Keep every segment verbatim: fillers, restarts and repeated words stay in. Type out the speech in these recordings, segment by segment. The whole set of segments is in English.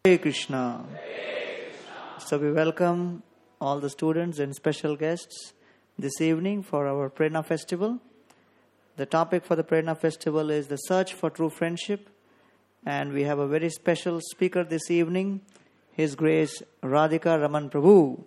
Hare Krishna. So we welcome all the students and special guests this evening for our Prerna Festival. The topic for the Prerna Festival is the search for true friendship. And we have a very special speaker this evening, His Grace Radhika Raman Prabhu.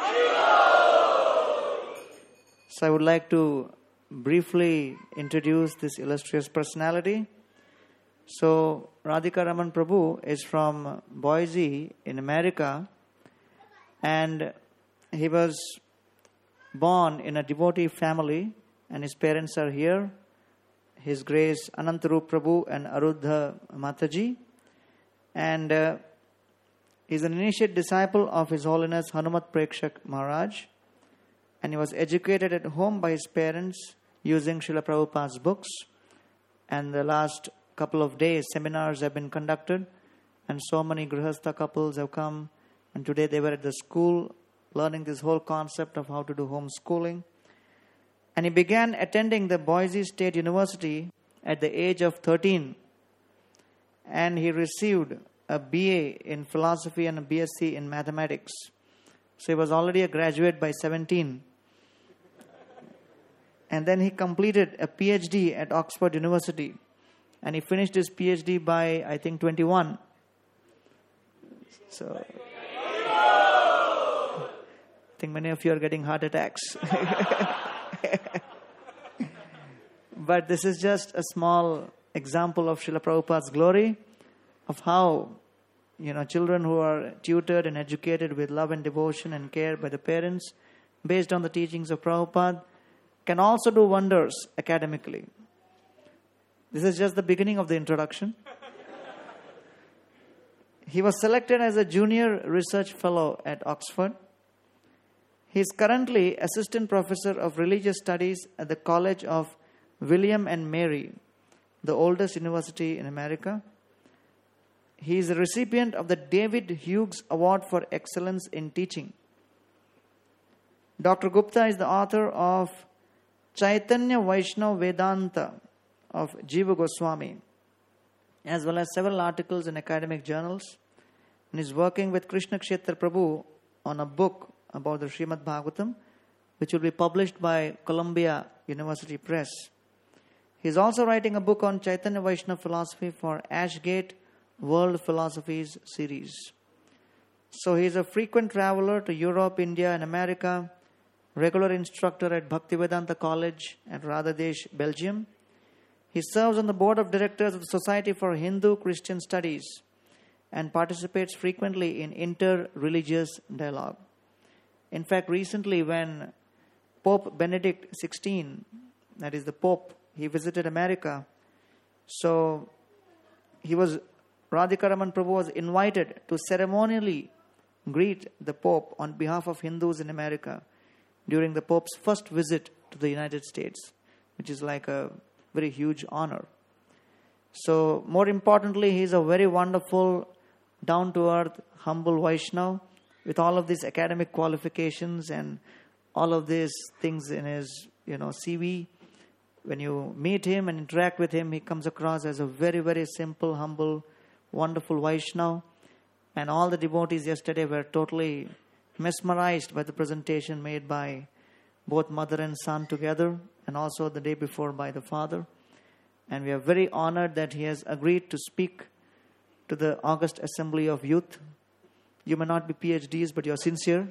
So I would like to briefly introduce this illustrious personality. So Radhika Raman Prabhu is from Boise in America, and he was born in a devotee family, and his parents are here, His Grace Anantarup Prabhu and Arudha Mataji. And uh, he's an initiate disciple of His Holiness Hanumat Prekshak Maharaj, and he was educated at home by his parents using Srila Prabhupada's books. And the last couple of days, seminars have been conducted, and so many Grihastha couples have come, and today they were at the school learning this whole concept of how to do homeschooling. And he began attending the Boise State University at the age of thirteen, and he received a B A in philosophy and a B S c in mathematics. So he was already a graduate by seventeen. And then he completed a P H D at Oxford University. And he finished his P H D by, I think, twenty-one. So, I think many of you are getting heart attacks. But this is just a small example of Srila Prabhupada's glory, of how, you know, children who are tutored and educated with love and devotion and care by the parents, based on the teachings of Prabhupada, can also do wonders academically. This is just the beginning of the introduction. He was selected as a junior research fellow at Oxford. He is currently assistant professor of religious studies at the College of William and Mary, the oldest university in America. He is a recipient of the David Hughes Award for Excellence in Teaching. Doctor Gupta is the author of Chaitanya Vaishnava Vedanta of Jiva Goswami, as well as several articles in academic journals, and is working with Krishna Kshetra Prabhu on a book about the Srimad Bhagavatam, which will be published by Columbia University Press. He is also writing a book on Chaitanya Vaishnava philosophy for Ashgate World Philosophies series. So he is a frequent traveler to Europe, India, and America, regular instructor at Bhaktivedanta College at Radhadesh, Belgium. He serves on the board of directors of the Society for Hindu-Christian Studies and participates frequently in inter-religious dialogue. In fact, recently when Pope Benedict the sixteenth, that is the Pope, he visited America, so he was, Radhika Raman Prabhu was invited to ceremonially greet the Pope on behalf of Hindus in America during the Pope's first visit to the United States, which is like a very huge honor. So, more importantly, he is a very wonderful, down-to-earth, humble Vaishnava with all of these academic qualifications and all of these things in his, you know, C V. When you meet him and interact with him, he comes across as a very, very simple, humble, wonderful Vaishnava. And all the devotees yesterday were totally mesmerized by the presentation made by both mother and son together, and also the day before by the father. And we are very honored that he has agreed to speak to the August Assembly of Youth. You may not be P H Ds, but you are sincere.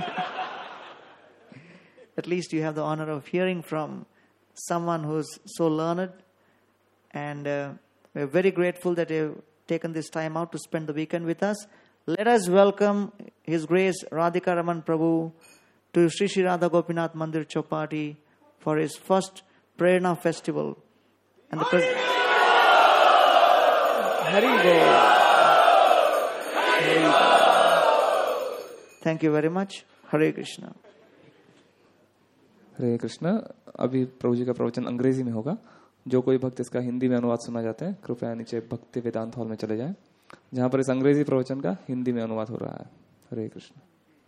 At least you have the honor of hearing from someone who's so learned. And uh, we are very grateful that you have taken this time out to spend the weekend with us. Let us welcome His Grace Radhika Raman Prabhu to Sri Sri Radha Gopinath Mandir Chowpatty for his first Prerna Festival. And the pres- Hari Bol. Hari Bol. Thank you very much. Hare Krishna. हरे कृष्णा. अभी प्रभु जी का प्रवचन अंग्रेजी में होगा. जो कोई भक्त इसका हिंदी में अनुवाद सुनना चाहते हैं, कृपया नीचे भक्ति वेदांत हॉल में चले जाएं, जहां पर इस अंग्रेजी प्रवचन का हिंदी में अनुवाद हो रहा है. हरे Krishna.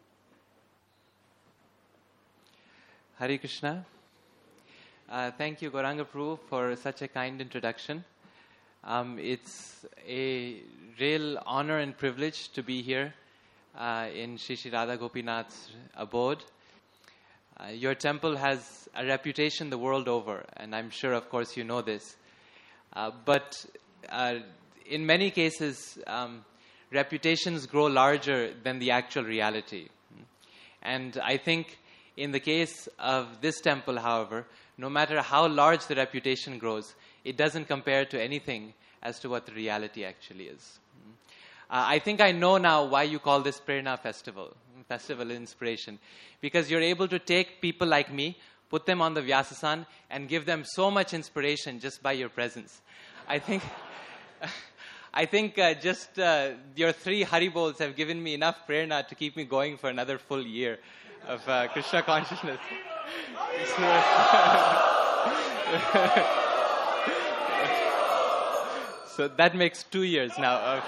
Hare Krishna. Uh, thank you, Gauranga Prabhu, for such a kind introduction. Um, it's a real honor and privilege to be here uh, in Shri Shri Radha Gopinath's abode. Uh, your temple has a reputation the world over, and I'm sure, of course, you know this. Uh, but uh, in many cases, um, reputations grow larger than the actual reality. And I think in the case of this temple, however, no matter how large the reputation grows, it doesn't compare to anything as to what the reality actually is. Uh, I think I know now why you call this Prerna Festival, Festival of Inspiration, because you're able to take people like me, put them on the Vyasasan, and give them so much inspiration just by your presence. I think... I think uh, just uh, your three Haribols have given me enough prerna to keep me going for another full year of uh, Krishna consciousness. So that makes two years now. Of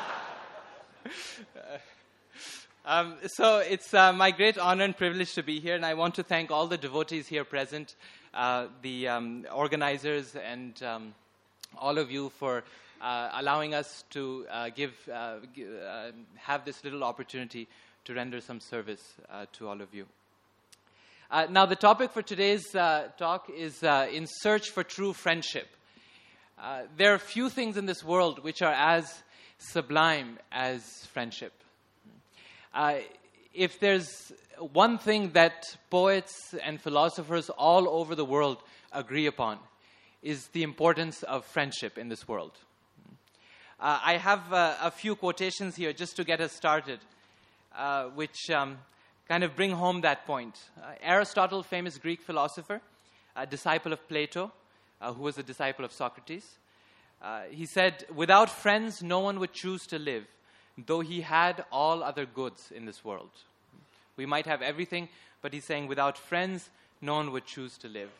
um, so it's uh, my great honor and privilege to be here, and I want to thank all the devotees here present, uh, the um, organizers, and um, all of you for Uh, allowing us to uh, give, uh, g- uh, have this little opportunity to render some service uh, to all of you. Uh, now, the topic for today's uh, talk is uh, in search for true friendship. Uh, there are few things in this world which are as sublime as friendship. Uh, if there's one thing that poets and philosophers all over the world agree upon, is the importance of friendship in this world. Uh, I have uh, a few quotations here just to get us started, uh, which um, kind of bring home that point. Uh, Aristotle, famous Greek philosopher, a disciple of Plato, uh, who was a disciple of Socrates, uh, he said, "Without friends, no one would choose to live, though he had all other goods in this world." We might have everything, but he's saying, without friends, no one would choose to live.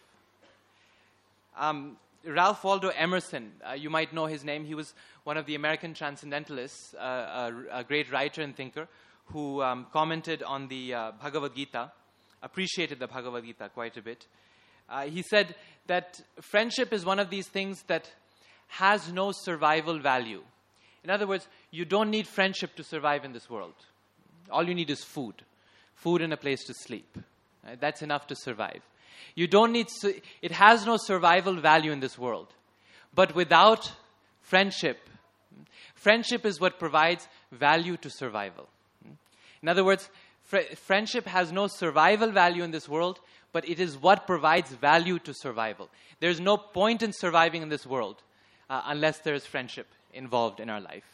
Um, Ralph Waldo Emerson, uh, you might know his name. He was one of the American transcendentalists, uh, a, a great writer and thinker, who um, commented on the uh, Bhagavad Gita, appreciated the Bhagavad Gita quite a bit. Uh, he said that friendship is one of these things that has no survival value. In other words, you don't need friendship to survive in this world. All you need is food. Food and a place to sleep. Right? That's enough to survive. You don't need, su- it has no survival value in this world. But without friendship, friendship is what provides value to survival. In other words, fr- friendship has no survival value in this world, but it is what provides value to survival. There's no point in surviving in this world uh, unless there is friendship involved in our life.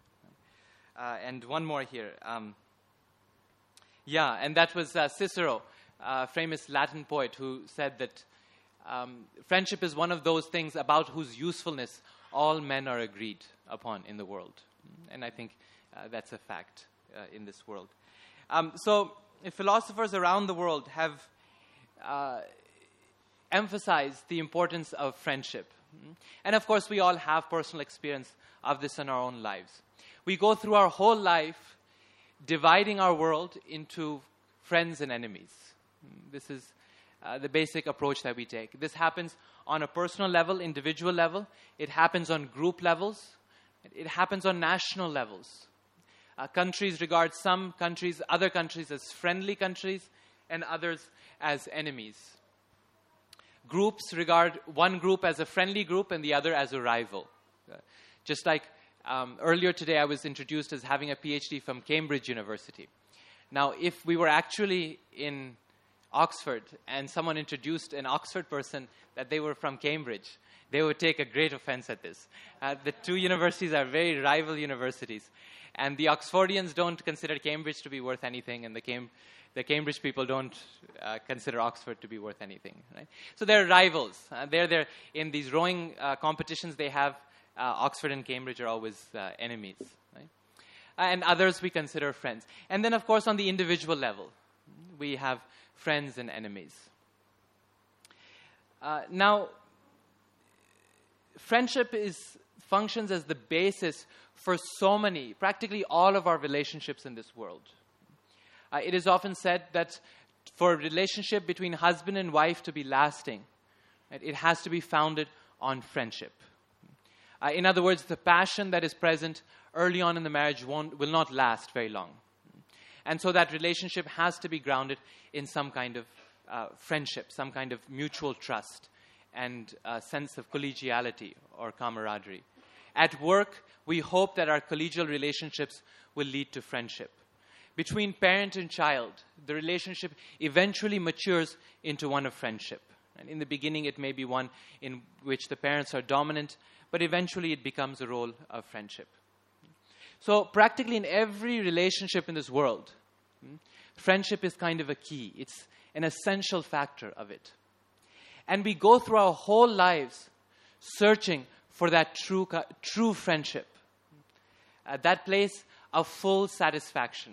Uh, and one more here. Um, yeah, and that was uh, Cicero, a famous Latin poet, who said that um, friendship is one of those things about whose usefulness all men are agreed upon in the world. And I think uh, that's a fact uh, in this world. Um, so philosophers around the world have uh, emphasized the importance of friendship. And of course, we all have personal experience of this in our own lives. We go through our whole life dividing our world into friends and enemies. This is uh, the basic approach that we take. This happens on a personal level, individual level. It happens on group levels. It happens on national levels. Uh, countries regard some countries, other countries as friendly countries, and others as enemies. Groups regard one group as a friendly group and the other as a rival. Uh, just like um, earlier today, I was introduced as having a PhD from Cambridge University. Now, if we were actually in Oxford and someone introduced an Oxford person that they were from Cambridge, they would take a great offense at this. Uh, the two universities are very rival universities. And the Oxfordians don't consider Cambridge to be worth anything, and the, Cam- the Cambridge people don't uh, consider Oxford to be worth anything. Right? So they're rivals. Uh, they're there in these rowing uh, competitions they have. Uh, Oxford and Cambridge are always uh, enemies. Right? And others we consider friends. And then, of course, on the individual level, we have friends and enemies. Uh, now, friendship is functions as the basis for so many, practically all of our relationships in this world. Uh, it is often said that for a relationship between husband and wife to be lasting, right, it has to be founded on friendship. Uh, in other words, the passion that is present early on in the marriage won't, will not last very long. And so that relationship has to be grounded in some kind of uh, friendship, some kind of mutual trust and a sense of collegiality or camaraderie. At work, we hope that our collegial relationships will lead to friendship. Between parent and child, the relationship eventually matures into one of friendship. And in the beginning, it may be one in which the parents are dominant, but eventually it becomes a role of friendship. So practically in every relationship in this world, friendship is kind of a key. It's an essential factor of it. And we go through our whole lives searching for that true, true friendship, uh, that place of full satisfaction.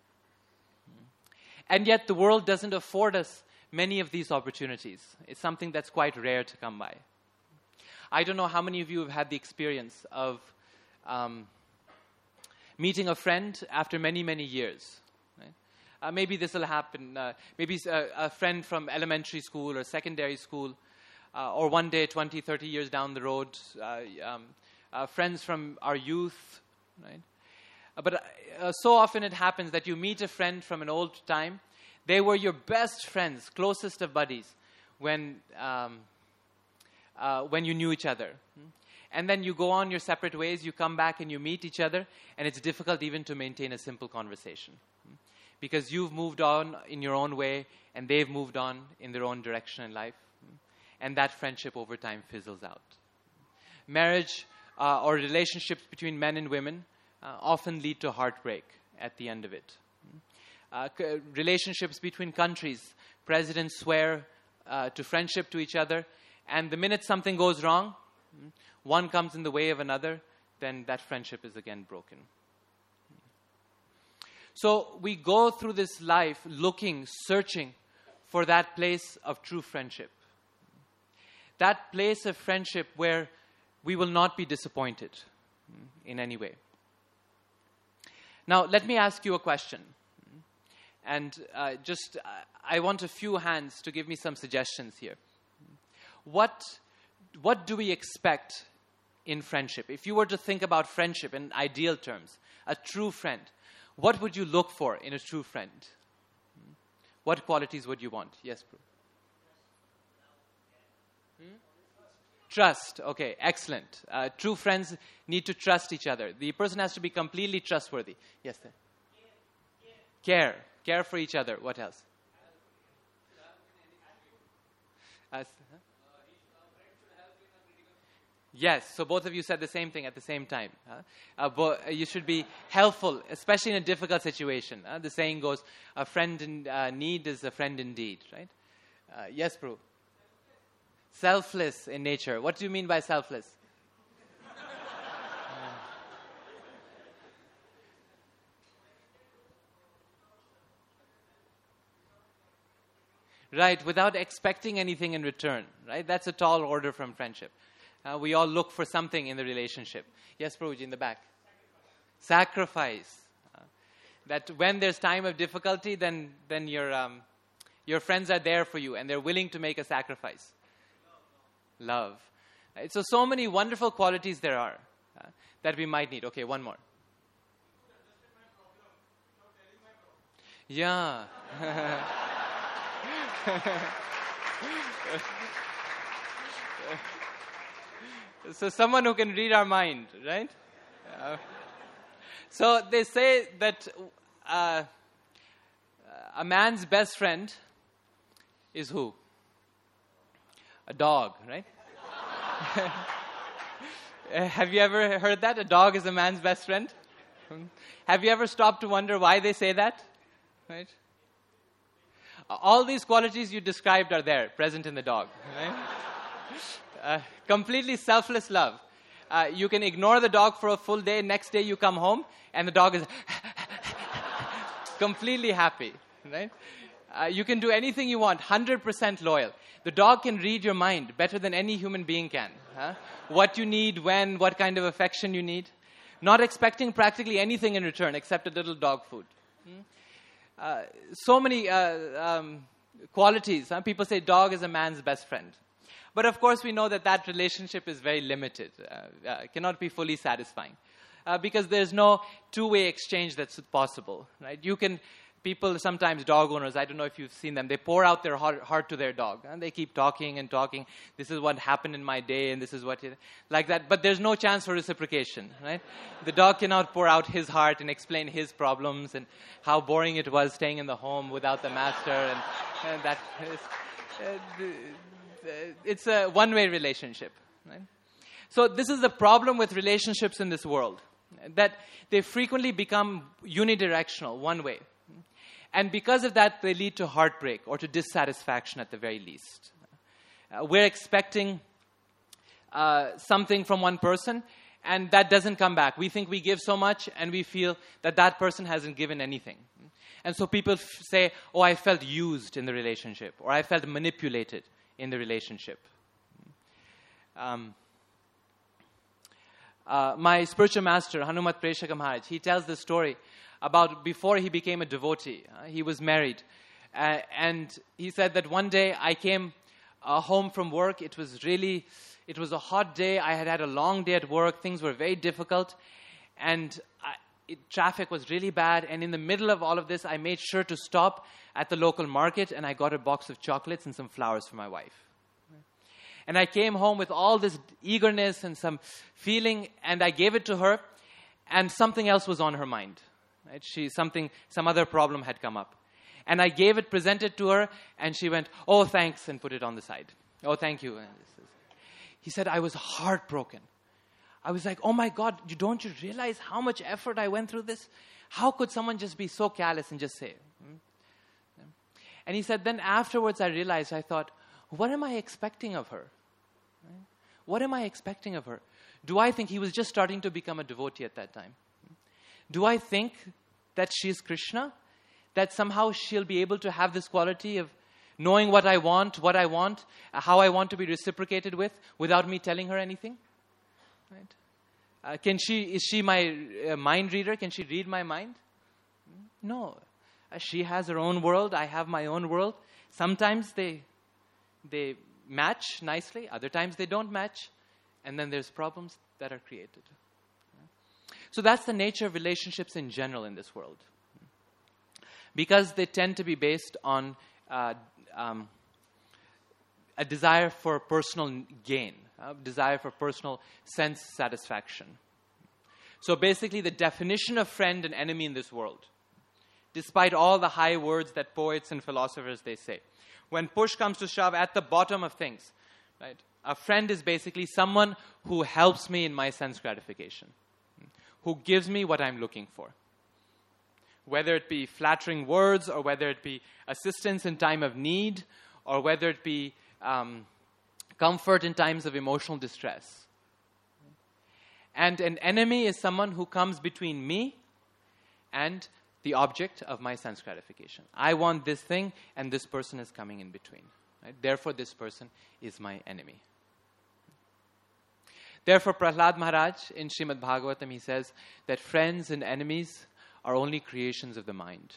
And yet the world doesn't afford us many of these opportunities. It's something that's quite rare to come by. I don't know how many of you have had the experience of um, meeting a friend after many, many years. Right? Uh, maybe this will happen. Uh, maybe a, a friend from elementary school or secondary school, uh, or one day, twenty, thirty years down the road, uh, um, uh, friends from our youth. Right? Uh, but uh, so often it happens that you meet a friend from an old time. They were your best friends, closest of buddies, when um, uh, when you knew each other. And then you go on your separate ways, you come back and you meet each other, and it's difficult even to maintain a simple conversation. Because you've moved on in your own way, and they've moved on in their own direction in life. And that friendship over time fizzles out. Marriage uh, or relationships between men and women uh, often lead to heartbreak at the end of it. Uh, c- relationships between countries, presidents swear uh, to friendship to each other, and the minute something goes wrong, one comes in the way of another, then that friendship is again broken. So we go through this life looking, searching for that place of true friendship. That place of friendship where we will not be disappointed in any way. Now, let me ask you a question. And uh, just, uh, I want a few hands to give me some suggestions here. What, what do we expect in friendship? If you were to think about friendship in ideal terms, a true friend, what would you look for in a true friend? What qualities would you want? Yes, bro. Hmm? Trust. Okay, excellent. Uh, true friends need to trust each other. The person has to be completely trustworthy. Yes, sir. Care. Care for each other. What else? Uh, huh? Yes, so both of you said the same thing at the same time. Huh? Uh, bo- you should be helpful, especially in a difficult situation. Uh, the saying goes, a friend in uh, need is a friend indeed, right? Uh, yes, Prue. Selfless in nature. What do you mean by selfless? Right, without expecting anything in return, right? That's a tall order from friendship. Uh, we all look for something in the relationship. Yes, Prabhuji, in the back. Sacrifice. Sacrifice. Uh, that when there's time of difficulty, then then your um, your friends are there for you, and they're willing to make a sacrifice. Love. Love. Right? So, so many wonderful qualities there are uh, that we might need. Okay, one more. Yeah. So someone who can read our mind, right? Uh, so they say that uh, a man's best friend is who? A dog, right? Have you ever heard that? A dog is a man's best friend? Have you ever stopped to wonder why they say that? Right? All these qualities you described are there, present in the dog. Right? Uh, completely selfless love. Uh, you can ignore the dog for a full day. Next day you come home and the dog is completely happy. Right? Uh, you can do anything you want, one hundred percent loyal. The dog can read your mind better than any human being can. Huh? What you need, when, what kind of affection you need. Not expecting practically anything in return except a little dog food. Hmm? Uh, so many uh, um, qualities. Huh? People say dog is a man's best friend. But of course, we know that that relationship is very limited, uh, uh, cannot be fully satisfying. Uh, because there's no two-way exchange that's possible, right? You can, people, sometimes dog owners, I don't know if you've seen them, they pour out their heart, heart to their dog, and they keep talking and talking. This is what happened in my day, and this is what, it, like that. But there's no chance for reciprocation, right? The dog cannot pour out his heart and explain his problems and how boring it was staying in the home without the master, and, and that is, uh, it's a one-way relationship, right? So this is the problem with relationships in this world, that they frequently become unidirectional, one way. And because of that, they lead to heartbreak or to dissatisfaction at the very least. Uh, we're expecting uh, something from one person, and that doesn't come back. We think we give so much, and we feel that that person hasn't given anything. And so people f- say, oh, I felt used in the relationship, or I felt manipulated in the relationship. Um, Uh, my spiritual master, Hanumat Preshaka Maharaj, he tells this story about before he became a devotee. Uh, he was married. Uh, and he said that one day I came uh, home from work. It was really, it was a hot day. I had had a long day at work. Things were very difficult. And I, it, traffic was really bad. And in the middle of all of this, I made sure to stop at the local market, and I got a box of chocolates and some flowers for my wife. And I came home with all this eagerness and some feeling, and I gave it to her, and something else was on her mind. Right? She, something, some other problem had come up. And I gave it, presented to her, and she went, oh, thanks, and put it on the side. Oh, thank you. He said, I was heartbroken. I was like, oh my God, you, don't you realize how much effort I went through this? How could someone just be so callous and just say? Hmm? And he said, then afterwards I realized, I thought, what am I expecting of her? What am I expecting of her? Do I think he was just starting to become a devotee at that time? Do I think that she's Krishna? That somehow she'll be able to have this quality of knowing what I want, what I want, how I want to be reciprocated with, without me telling her anything? Right? Uh, can she? Is she my uh, mind reader? Can she read my mind? No. Uh, she has her own world. I have my own world. Sometimes they they match nicely. Other times they don't match. And then there's problems that are created. So that's the nature of relationships in general in this world. Because they tend to be based on uh, um, a desire for personal gain, a desire for personal sense satisfaction. So basically the definition of friend and enemy in this world, despite all the high words that poets and philosophers they say, when push comes to shove at the bottom of things, right? A friend is basically someone who helps me in my sense gratification, who gives me what I'm looking for. Whether it be flattering words, or whether it be assistance in time of need, or whether it be um, comfort in times of emotional distress. And an enemy is someone who comes between me and the object of my sense gratification. I want this thing, and this person is coming in between. Right? Therefore, this person is my enemy. Therefore, Prahlad Maharaj in Srimad Bhagavatam, he says that friends and enemies are only creations of the mind.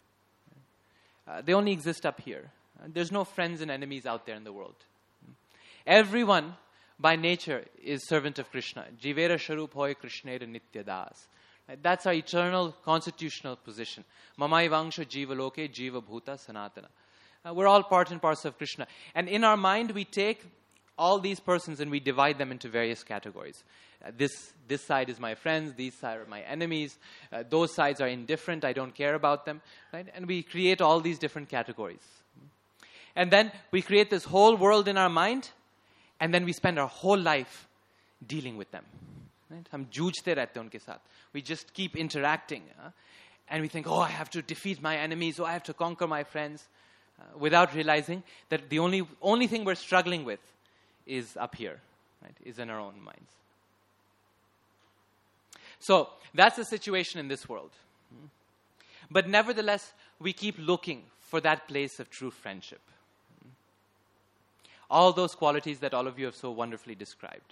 Uh, they only exist up here. Uh, there's no friends and enemies out there in the world. Everyone, by nature, is servant of Krishna. Jivera Sharup Hoy Krishnera Nityadas. Right? That's our eternal constitutional position. Mamai Vangsha Jiva Loke Jiva Bhuta Sanatana. Uh, we're all part and parcel of Krishna. And in our mind, we take all these persons and we divide them into various categories. Uh, this this side is my friends, these side are my enemies, uh, those sides are indifferent, I don't care about them, right? And we create all these different categories. And then we create this whole world in our mind, and then we spend our whole life dealing with them. Right? Hum joojte rehte unke saath. We just keep interacting. Uh, and we think, oh, I have to defeat my enemies, oh, I have to conquer my friends, uh, without realizing that the only only thing we're struggling with is up here, right? Is in our own minds. So that's the situation in this world. But nevertheless, we keep looking for that place of true friendship. All those qualities that all of you have so wonderfully described.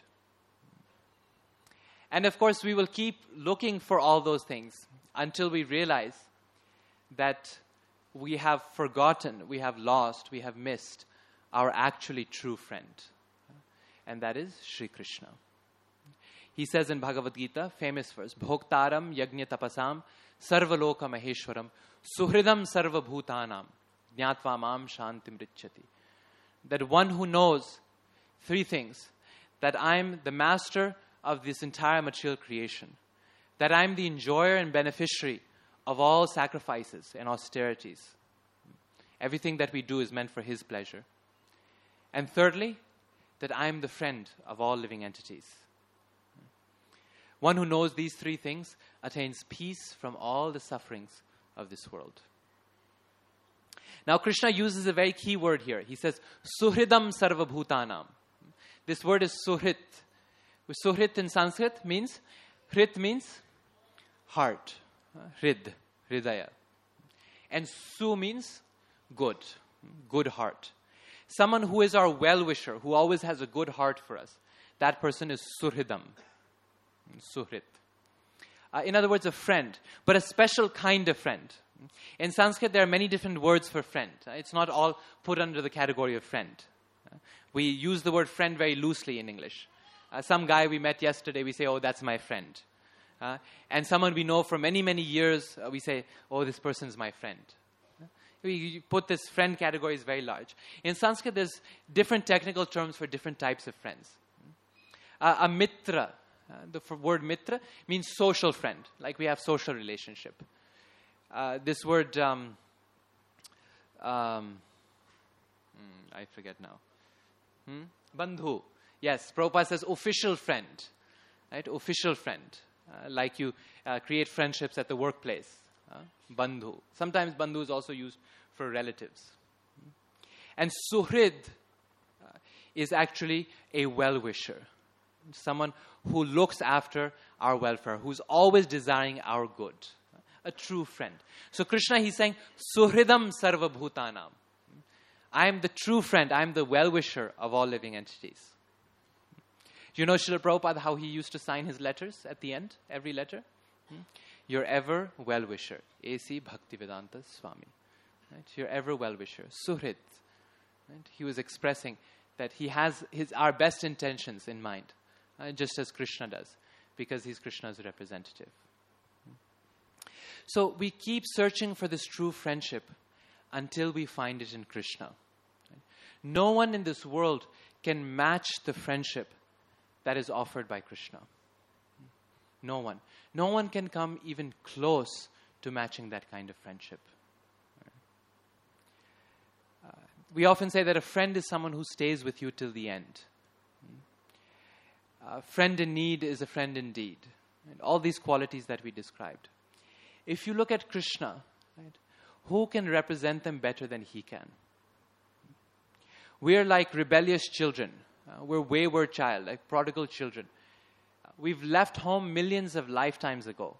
And of course, we will keep looking for all those things until we realize that we have forgotten, we have lost, we have missed our actually true friend. and that is Sri Krishna. He says in Bhagavad Gita, famous verse, Bhoktaram yajna tapasam sarvaloka maheshwaram suhridam sarva bhutanam jnatva mam shantim richati. That one who knows three things, that I'm the master of this entire material creation, that I'm the enjoyer and beneficiary of all sacrifices and austerities. Everything that we do is meant for His pleasure. And thirdly, that I'm the friend of all living entities. One who knows these three things attains peace from all the sufferings of this world. Now Krishna uses a very key word here. He says, Suhridam sarva bhutanam. This word is suhrit. Suhrit in Sanskrit means, hrit means heart. Hrid, hridaya. And su means good, good heart. Someone who is our well-wisher, who always has a good heart for us, that person is suhridam, suhrit. Uh, in other words, a friend, but a special kind of friend. In Sanskrit, there are many different words for friend. Uh, it's not all put under the category of friend. Uh, we use the word friend very loosely in English. Uh, some guy we met yesterday, we say, oh, that's my friend. Uh, and someone we know for many, many years, uh, we say, oh, this person is my friend. Uh, we put this friend category is very large. In Sanskrit, there's different technical terms for different types of friends. Uh, a mitra, uh, the f- word mitra means social friend, like we have social relationship. Uh, this word, um, um, hmm, I forget now. Hmm? Bandhu. Yes, Prabhupada says official friend, right? Official friend. Uh, like you uh, create friendships at the workplace. Uh, bandhu. Sometimes bandhu is also used for relatives. And suhrid uh, is actually a well-wisher. Someone who looks after our welfare, who's always desiring our good. A true friend. So Krishna, he's saying, Suhridam sarva bhutanam. I am the true friend. I am the well-wisher of all living entities. Do you know Srila Prabhupada, how he used to sign his letters at the end, every letter? Hmm? Your ever well-wisher, A C Bhaktivedanta Swami. Right? Your ever well-wisher, Suhrid. Right? He was expressing that he has his our best intentions in mind, uh, just as Krishna does, because he's Krishna's representative. So we keep searching for this true friendship until we find it in Krishna. Right? No one in this world can match the friendship that is offered by Krishna. No one. No one can come even close to matching that kind of friendship. Uh, we often say that a friend is someone who stays with you till the end. A friend in need is a friend indeed. And all these qualities that we described. If you look at Krishna, right, who can represent them better than he can? We're like rebellious children. Uh, we're wayward child, like prodigal children. Uh, we've left home millions of lifetimes ago.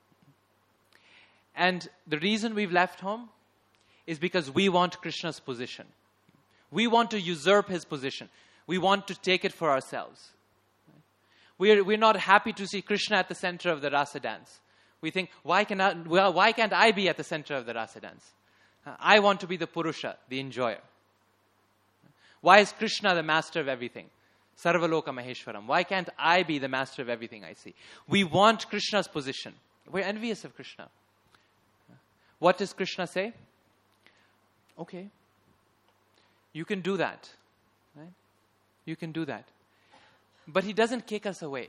And the reason we've left home is because we want Krishna's position. We want to usurp his position. We want to take it for ourselves. We're, we're not happy to see Krishna at the center of the rasa dance. We think, why, can I, well, why can't I be at the center of the rasa dance? Uh, I want to be the Purusha, the enjoyer. Why is Krishna the master of everything? Sarvaloka Maheshwaram. Why can't I be the master of everything I see? We want Krishna's position. We're envious of Krishna. What does Krishna say? Okay. You can do that. Right? You can do that. But he doesn't kick us away.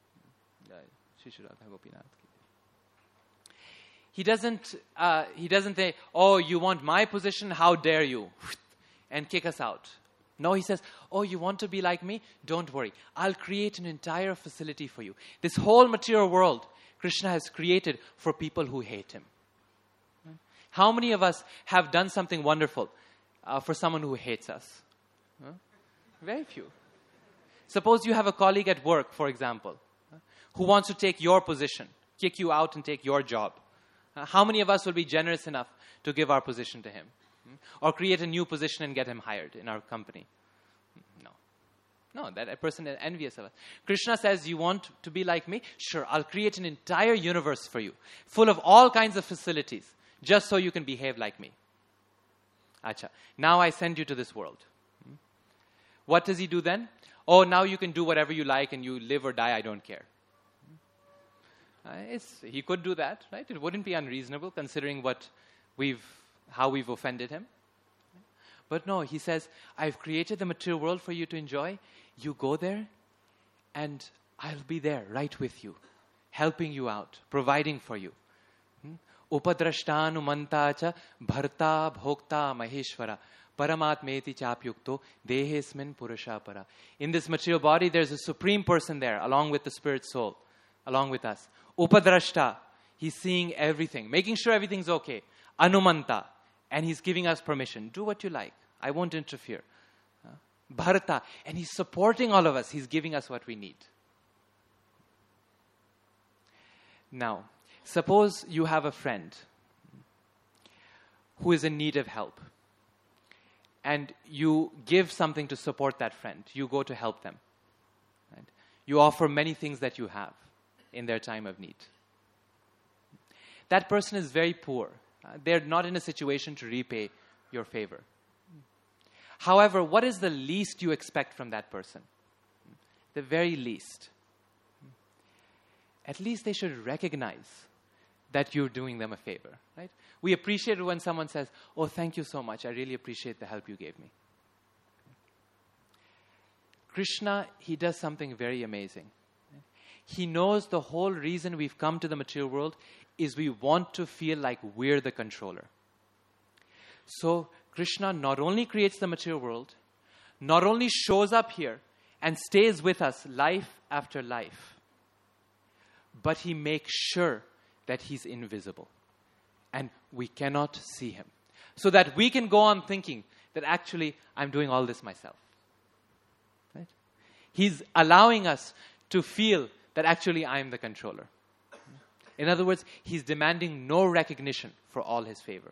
He doesn't, uh, he doesn't say, oh, you want my position? How dare you? And kick us out. No, he says, oh, you want to be like me? Don't worry. I'll create an entire facility for you. This whole material world, Krishna has created for people who hate him. How many of us have done something wonderful uh, for someone who hates us? Huh? Very few. Suppose you have a colleague at work, for example, uh, who wants to take your position, kick you out and take your job. Uh, how many of us will be generous enough to give our position to him? Or create a new position and get him hired in our company? No. No, that a person is envious of us. Krishna says, you want to be like me? Sure, I'll create an entire universe for you, full of all kinds of facilities, just so you can behave like me. Acha. Now I send you to this world. What does he do then? Oh, now you can do whatever you like and you live or die, I don't care. Uh, it's, he could do that, right? It wouldn't be unreasonable considering what we've, how we've offended him. But no, he says, I've created the material world for you to enjoy. You go there and I'll be there right with you, helping you out, providing for you. Upadrashtanumanta cha bharta bhokta maheshwara paramatmeti chapyukto dehesmin purusha para. In this material body, there's a supreme person there, along with the spirit soul, along with us. Upadrashta, he's seeing everything, making sure everything's okay. Anumanta, and he's giving us permission. Do what you like. I won't interfere. Uh, Bharata, and he's supporting all of us. He's giving us what we need. Now, suppose you have a friend who is in need of help. And you give something to support that friend. You go to help them. Right? You offer many things that you have in their time of need. That person is very poor. Uh, they're not in a situation to repay your favor. However, what is the least you expect from that person? The very least. At least they should recognize that you're doing them a favor, right? We appreciate it when someone says, oh, thank you so much. I really appreciate the help you gave me. Krishna, he does something very amazing. He knows the whole reason we've come to the material world is we want to feel like we're the controller. So Krishna not only creates the material world, not only shows up here and stays with us life after life, but he makes sure that he's invisible and we cannot see him. So that we can go on thinking that actually I'm doing all this myself. Right? He's allowing us to feel that actually I'm the controller. In other words, he's demanding no recognition for all his favor.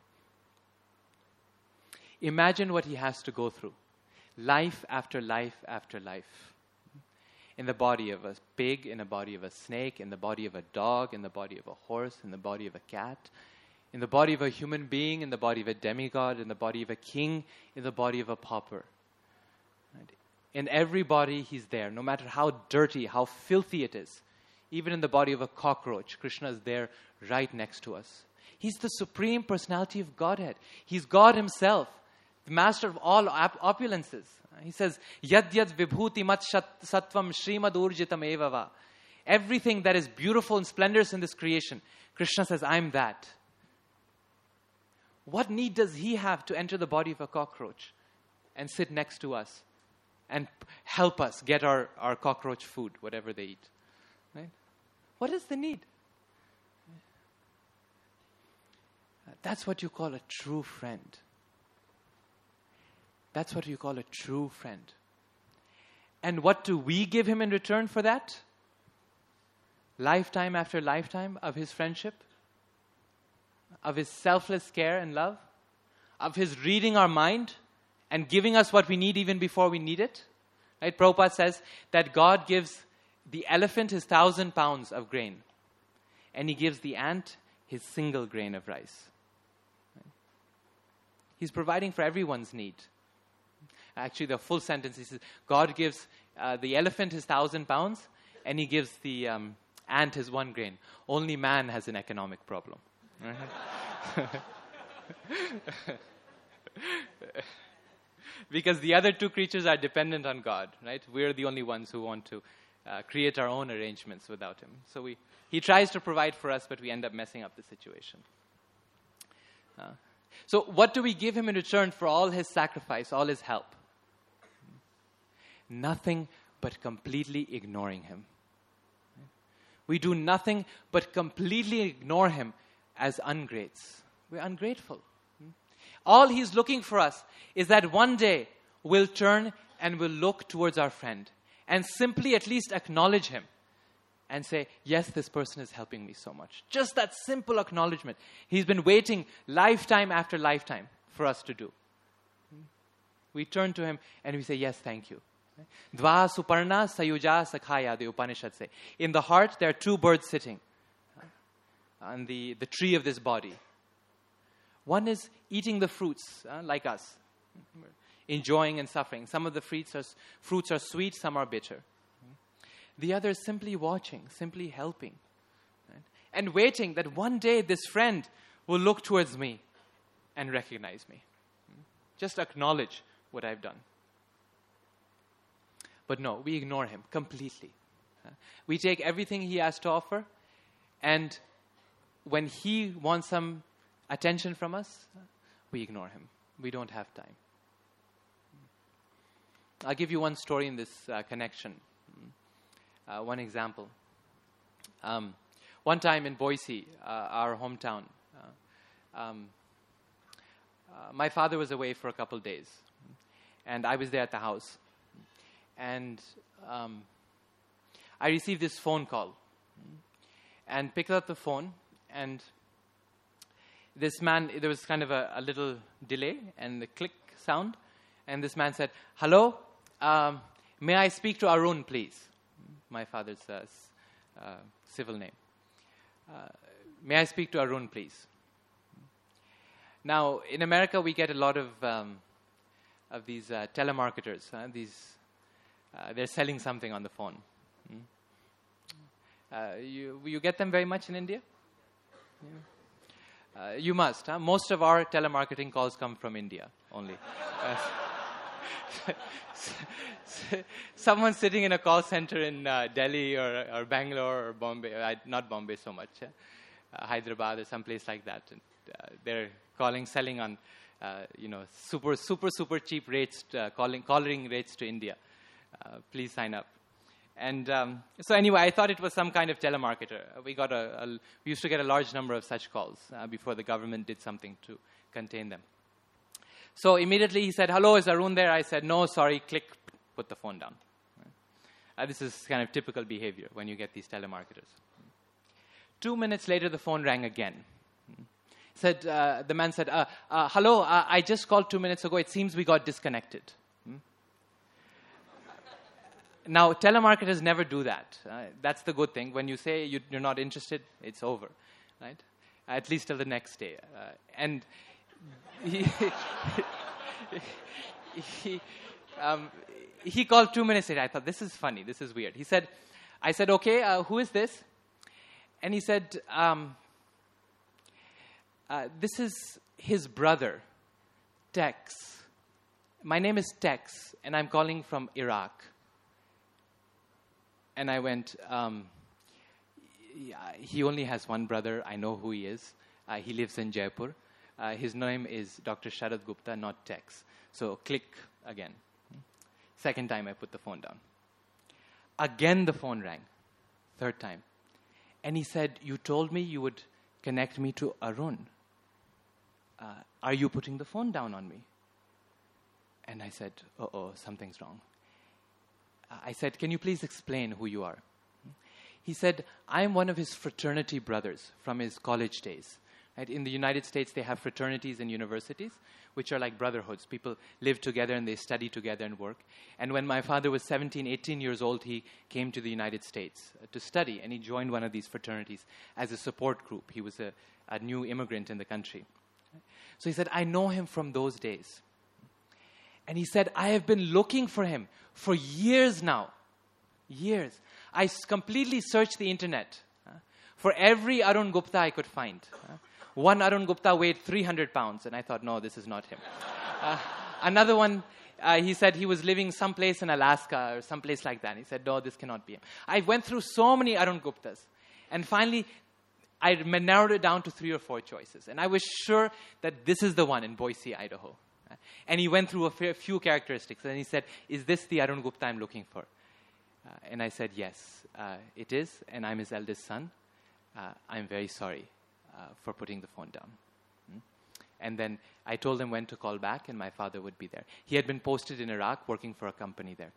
Imagine what he has to go through. Life after life after life. In the body of a pig, in the body of a snake, in the body of a dog, in the body of a horse, in the body of a cat, in the body of a human being, in the body of a demigod, in the body of a king, in the body of a pauper. Right? In every body, he's there, no matter how dirty, how filthy it is. Even in the body of a cockroach, Krishna is there right next to us. He's the supreme personality of Godhead. He's God himself, the master of all op- opulences. He says, Yad yad vibhuti mat sattvam srimad urjitam evava. Everything that is beautiful and splendorous in this creation, Krishna says, I'm that. What need does he have to enter the body of a cockroach and sit next to us and help us get our, our cockroach food, whatever they eat? Right? What is the need? That's what you call a true friend. That's what you call a true friend. And what do we give him in return for that? Lifetime after lifetime of his friendship, of his selfless care and love, of his reading our mind and giving us what we need even before we need it. Right? Prabhupada says that God gives the elephant his thousand pounds of grain, and he gives the ant his single grain of rice. Right? He's providing for everyone's need. Actually, the full sentence, he says, God gives uh, the elephant his thousand pounds, and he gives the um, ant his one grain. Only man has an economic problem. Right? Because the other two creatures are dependent on God, right? We're the only ones who want to uh, create our own arrangements without him. So we, he tries to provide for us, but we end up messing up the situation. Uh, so what do we give him in return for all his sacrifice, all his help? Nothing but completely ignoring him. We do nothing but completely ignore him as ungrates. We're ungrateful. All he's looking for us is that one day we'll turn and we'll look towards our friend and simply at least acknowledge him and say, yes, this person is helping me so much. Just that simple acknowledgement. He's been waiting lifetime after lifetime for us to do. We turn to him and we say, yes, thank you. Dva suparna sayuja sakhaya, the Upanishad say. In the heart, there are two birds sitting on the, the tree of this body. One is eating the fruits, uh, like us. enjoying and suffering. Some of the fruits are, fruits are sweet, some are bitter. The other is simply watching, simply helping. Right? And waiting that one day this friend will look towards me and recognize me. Just acknowledge what I've done. But no, we ignore him completely. We take everything he has to offer, and when he wants some attention from us, we ignore him. We don't have time. I'll give you one story in this uh, connection. Uh, one example. Um, one time in Boise, uh, our hometown, uh, um, uh, my father was away for a couple days, and I was there at the house. And um, I received this phone call, and picked up the phone, and this man, there was kind of a, a little delay and the click sound, and this man said, "Hello, um, may I speak to Arun, please?" My father's uh, s- uh, civil name. Uh, "May I speak to Arun, please?" Now, in America, we get a lot of um, of these uh, telemarketers. Huh? These uh, they're selling something on the phone. Hmm? Uh, you you get them very much in India? Yeah. Uh, you must. Huh? Most of our telemarketing calls come from India only. Uh, someone sitting in a call center in uh, Delhi or, or Bangalore or Bombay, uh, not Bombay so much, uh, uh, Hyderabad or someplace like that. And, uh, they're calling, selling on, uh, you know, super, super, super cheap rates, uh, calling, calling rates to India. Uh, please sign up. And um, so anyway, I thought it was some kind of telemarketer. We got a, a we used to get a large number of such calls uh, before the government did something to contain them. So immediately he said, "Hello, is Arun there?" I said, "No, sorry," click, put the phone down. Uh, this is kind of typical behavior when you get these telemarketers. Two minutes later, the phone rang again. Said uh, the man said, uh, uh, "Hello, uh, I just called two minutes ago. It seems we got disconnected." Hmm? Now, telemarketers never do that. Uh, that's the good thing. When you say you, you're not interested, it's over, right? At least till the next day. Uh, and he, he, um, he called two minutes later. I thought, this is funny. This is weird. He said, I said, "Okay, uh, who is this?" And he said, um, uh, "This is his brother, Tex. My name is Tex, and I'm calling from Iraq." And I went, um, yeah, he only has one brother. I know who he is. Uh, he lives in Jaipur. Uh, his name is Doctor Sharad Gupta, not Tex. So click again. Second time I put the phone down. Again the phone rang. Third time. And he said, "You told me you would connect me to Arun. Uh, are you putting the phone down on me?" And I said, "Uh-oh, something's wrong." I said, "Can you please explain who you are?" He said, "I'm one of his fraternity brothers from his college days." Right? In the United States, they have fraternities and universities, which are like brotherhoods. People live together and they study together and work. And when my father was seventeen, eighteen years old, he came to the United States uh, to study, and he joined one of these fraternities as a support group. He was a, a new immigrant in the country. So he said, "I know him from those days." And he said, "I have been looking for him for years now. Years. I s- completely searched the internet uh, for every Arun Gupta I could find. Uh, one Arun Gupta weighed three hundred pounds, and I thought, no, this is not him. Uh, another one, uh, he said he was living someplace in Alaska or someplace like that. He said, no, this cannot be him. I went through so many Arun Guptas, and finally, I narrowed it down to three or four choices. And I was sure that this is the one in Boise, Idaho. And he went through a fair few characteristics. And he said, "Is this the Arun Gupta I'm looking for?" Uh, and I said, "Yes, uh, it is. And I'm his eldest son. Uh, I'm very sorry uh, for putting the phone down." Hmm? And then I told him when to call back, and my father would be there. He had been posted in Iraq working for a company there.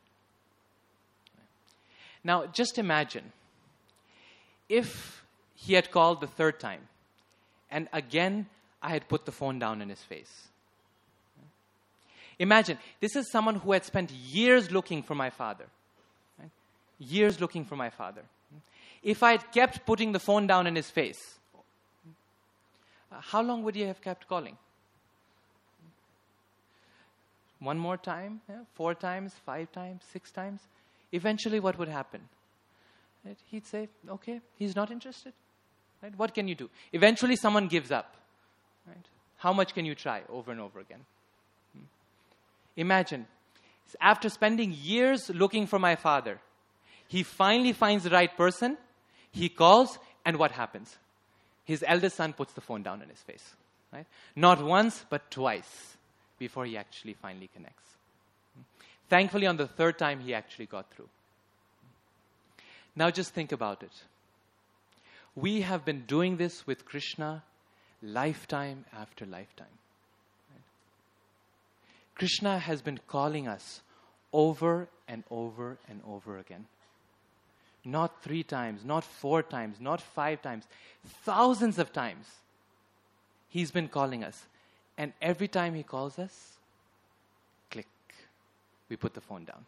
Now, just imagine if he had called the third time, and again I had put the phone down in his face. Imagine, this is someone who had spent years looking for my father. Right? Years looking for my father. If I had kept putting the phone down in his face, uh, how long would he have kept calling? One more time, yeah, four times, five times, six times. Eventually, what would happen? Right? He'd say, okay, he's not interested. Right? What can you do? Eventually, someone gives up. Right? How much can you try over and over again? Hmm. Imagine, after spending years looking for my father, he finally finds the right person, he calls, and what happens? His eldest son puts the phone down in his face. Right? Not once, but twice before he actually finally connects. Thankfully, on the third time, he actually got through. Now just think about it. We have been doing this with Krishna lifetime after lifetime. Right? Krishna has been calling us over and over and over again. Not three times, not four times, not five times, thousands of times. He's been calling us. And every time he calls us, click, we put the phone down.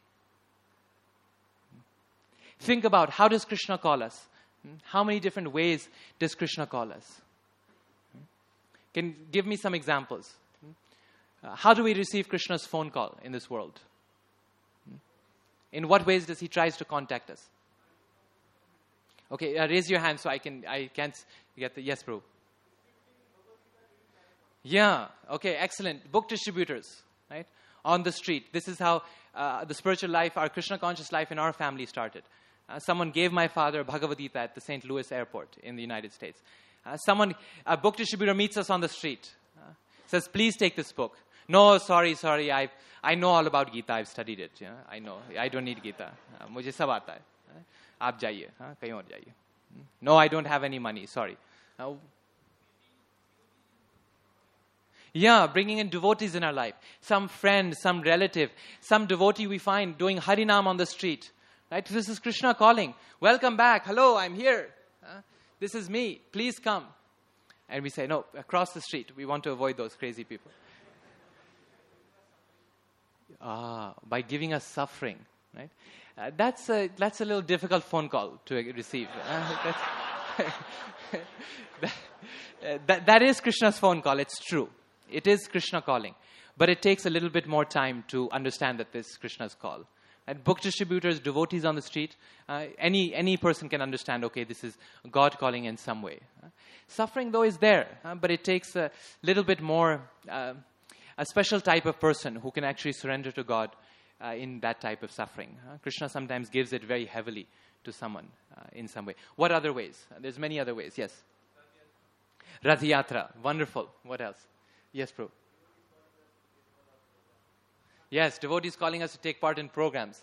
Think about, how does Krishna call us? How many different ways does Krishna call us? Can you give me some examples? Uh, how do we receive Krishna's phone call in this world? In what ways does he tries to contact us? Okay, uh, raise your hand so I can I can't get the yes, bro. Yeah. Okay. Excellent. Book distributors, right? On the street. This is how uh, the spiritual life, our Krishna conscious life in our family started. Uh, someone gave my father Bhagavad Gita at the Saint Louis airport in the United States. Uh, someone, a book distributor meets us on the street. Uh, says, please take this book. No, sorry, sorry. I I know all about Gita. I've studied it. You know? I know. I don't need Gita. Uh, मुझे सब आता है. आप जाइए. कहीं और जाइए. No, I don't have any money. Sorry. Uh, Yeah, bringing in devotees in our life. Some friend, some relative, some devotee we find doing Harinam on the street. Right? This is Krishna calling. Welcome back. Hello, I'm here. Uh, this is me. Please come. And we say, no, across the street. We want to avoid those crazy people. Ah, by giving us suffering. Right? Uh, that's, a, that's a little difficult phone call to receive. Uh, that's that, uh, that, that is Krishna's phone call. It's true. It is Krishna calling. But it takes a little bit more time to understand that this is Krishna's call. And book distributors, devotees on the street, uh, any any person can understand, okay, this is God calling in some way. Uh, suffering, though, is there. Uh, but it takes a little bit more, uh, a special type of person who can actually surrender to God uh, in that type of suffering. Uh, Krishna sometimes gives it very heavily to someone uh, in some way. What other ways? Uh, there's many other ways. Yes. Rath Yatra. Wonderful. What else? Yes, Prabhu. Yes, devotees calling us to take part in programs.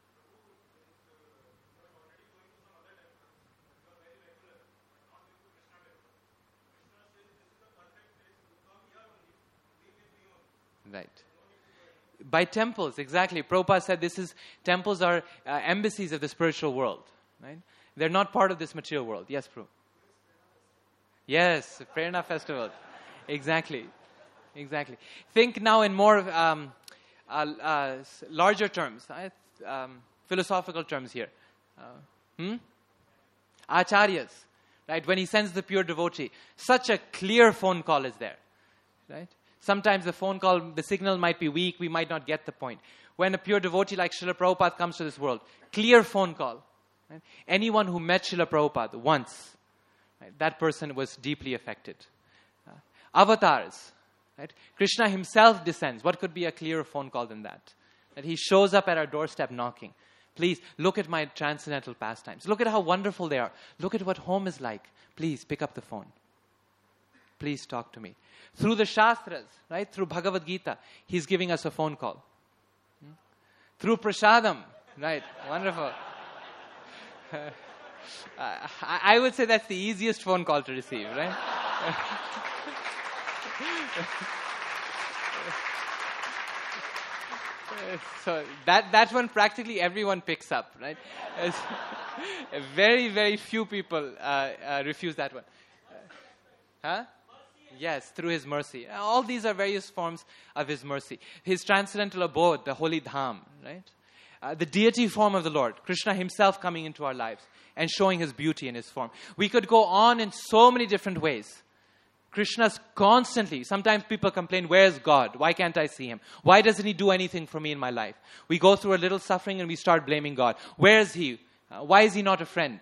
Right. By temples, exactly. Prabhupada said this is, temples are uh, embassies of the spiritual world. Right? They're not part of this material world. Yes, Prabhu. Yes, Prerna Festival. Exactly. Exactly. Think now in more um, uh, uh, larger terms, right? um, philosophical terms here. Uh, hmm? Acharyas, right? When he sends the pure devotee, such a clear phone call is there, right? Sometimes the phone call, the signal might be weak, we might not get the point. When a pure devotee like Srila Prabhupada comes to this world, clear phone call. Right? Anyone who met Srila Prabhupada once, right, that person was deeply affected. Uh, avatars. Right? Krishna himself descends. What could be a clearer phone call than that? That he shows up at our doorstep knocking. Please, look at my transcendental pastimes. Look at how wonderful they are. Look at what home is like. Please, pick up the phone. Please talk to me. Through the Shastras, right? Through Bhagavad Gita, he's giving us a phone call. Hmm? Through Prasadam, right? Wonderful. uh, I, I would say that's the easiest phone call to receive, right? So that that one practically everyone picks up, right? Very, very few people uh, uh, refuse that one. Uh, huh? Yes, through his mercy. All these are various forms of his mercy. His transcendental abode, the holy dham, right? Uh, the deity form of the Lord, Krishna himself coming into our lives and showing his beauty in his form. We could go on in so many different ways. Krishna's constantly, sometimes people complain, where's God? Why can't I see him? Why doesn't he do anything for me in my life? We go through a little suffering and we start blaming God. Where is he? Uh, why is he not a friend?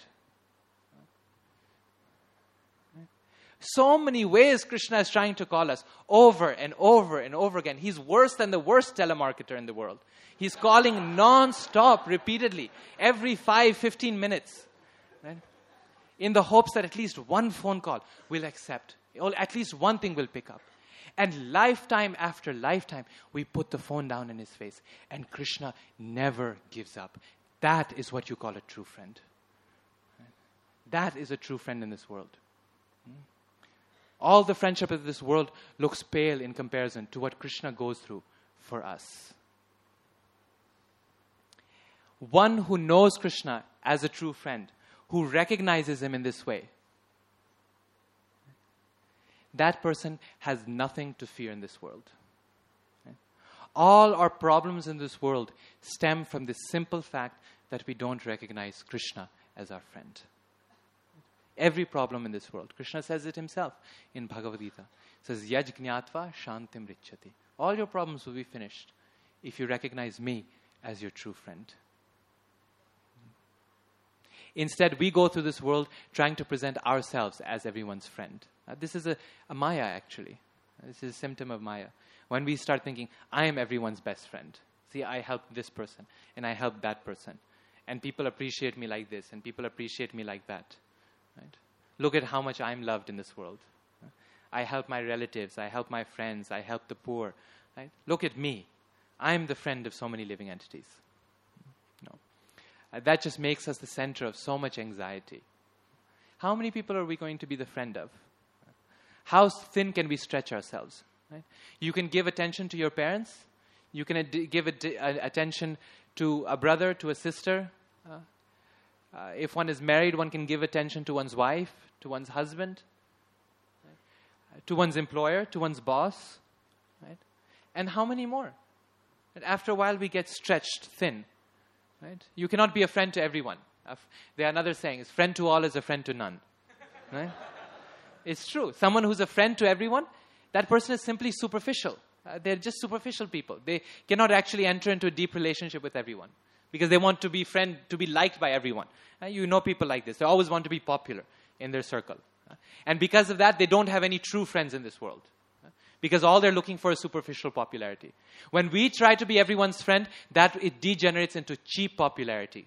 So many ways Krishna is trying to call us over and over and over again. He's worse than the worst telemarketer in the world. He's calling non-stop, repeatedly, every five, fifteen minutes. Right? In the hopes that at least one phone call will accept. Or at least one thing will pick up. And lifetime after lifetime, we put the phone down in his face. And Krishna never gives up. That is what you call a true friend. That is a true friend in this world. All the friendship of this world looks pale in comparison to what Krishna goes through for us. One who knows Krishna as a true friend, who recognizes him in this way, that person has nothing to fear in this world. All our problems in this world stem from the simple fact that we don't recognize Krishna as our friend. Every problem in this world. Krishna says it himself in Bhagavad Gita. He says, Yaj jnatva shantim richati. All your problems will be finished if you recognize me as your true friend. Instead, we go through this world trying to present ourselves as everyone's friend. Uh, this is a, a Maya, actually. This is a symptom of Maya. When we start thinking, I am everyone's best friend. See, I helped this person, and I helped that person. And people appreciate me like this, and people appreciate me like that. Right? Look at how much I'm loved in this world. I help my relatives, I help my friends, I help the poor. Right? Look at me. I'm the friend of so many living entities. No. Uh, that just makes us the center of so much anxiety. How many people are we going to be the friend of? How thin can we stretch ourselves? Right? You can give attention to your parents. You can ad- give ad- uh, attention to a brother, to a sister. Uh, uh, if one is married, one can give attention to one's wife, to one's husband, right? uh, to one's employer, to one's boss. Right? And how many more? And after a while, we get stretched thin. Right? You cannot be a friend to everyone. Uh, there are another saying, is friend to all is a friend to none. Right? It's true. Someone who's a friend to everyone, that person is simply superficial. Uh, they're just superficial people. They cannot actually enter into a deep relationship with everyone because they want to be friend, to be liked by everyone. Uh, you know people like this. They always want to be popular in their circle. Uh, and because of that, they don't have any true friends in this world. Uh, because all they're looking for is superficial popularity. When we try to be everyone's friend, that it degenerates into cheap popularity.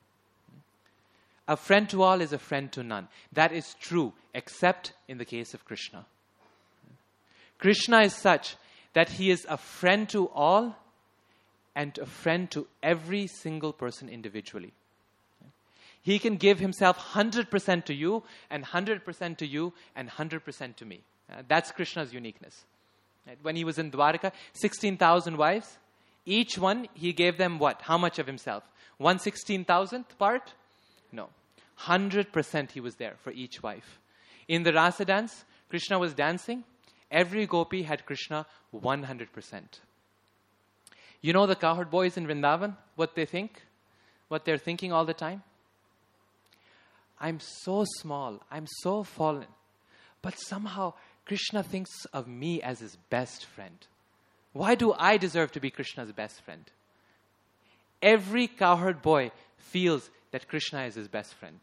A friend to all is a friend to none. That is true, except in the case of Krishna. Krishna is such that he is a friend to all and a friend to every single person individually. He can give himself one hundred percent to you and one hundred percent to you and one hundred percent to me. Uh, that's Krishna's uniqueness. Right? When he was in Dwarka, sixteen thousand wives. Each one, he gave them what? How much of himself? one sixteen thousandth part? No. one hundred percent he was there for each wife. In the Rasa dance, Krishna was dancing. Every gopi had Krishna one hundred percent. You know the cowherd boys in Vrindavan? What they think? What they're thinking all the time? I'm so small. I'm so fallen. But somehow Krishna thinks of me as his best friend. Why do I deserve to be Krishna's best friend? Every cowherd boy feels that Krishna is his best friend.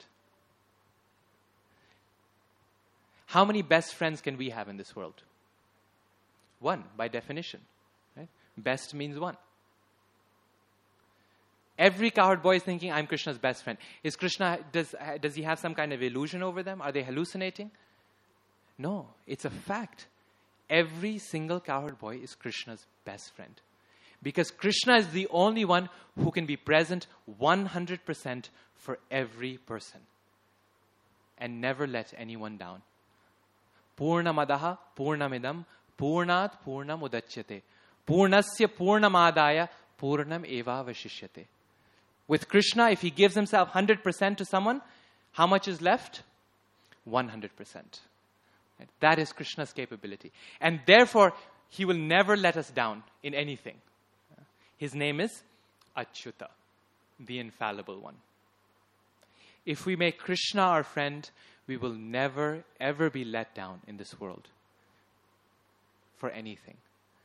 How many best friends can we have in this world? One, by definition. Right? Best means one. Every cowherd boy is thinking, I'm Krishna's best friend. Is Krishna, does, does he have some kind of illusion over them? Are they hallucinating? No, it's a fact. Every single cowherd boy is Krishna's best friend. Because Krishna is the only one who can be present one hundred percent for every person. And never let anyone down. Purnamadaha purnamidam purnat purnam udachyate. Purnasya purnamadaya purnam eva vashishyate. With Krishna, if he gives himself one hundred percent to someone, how much is left? one hundred percent. Right? That is Krishna's capability. And therefore, he will never let us down in anything. His name is Achyuta, the infallible one. If we make Krishna our friend, we will never, ever be let down in this world. for anything.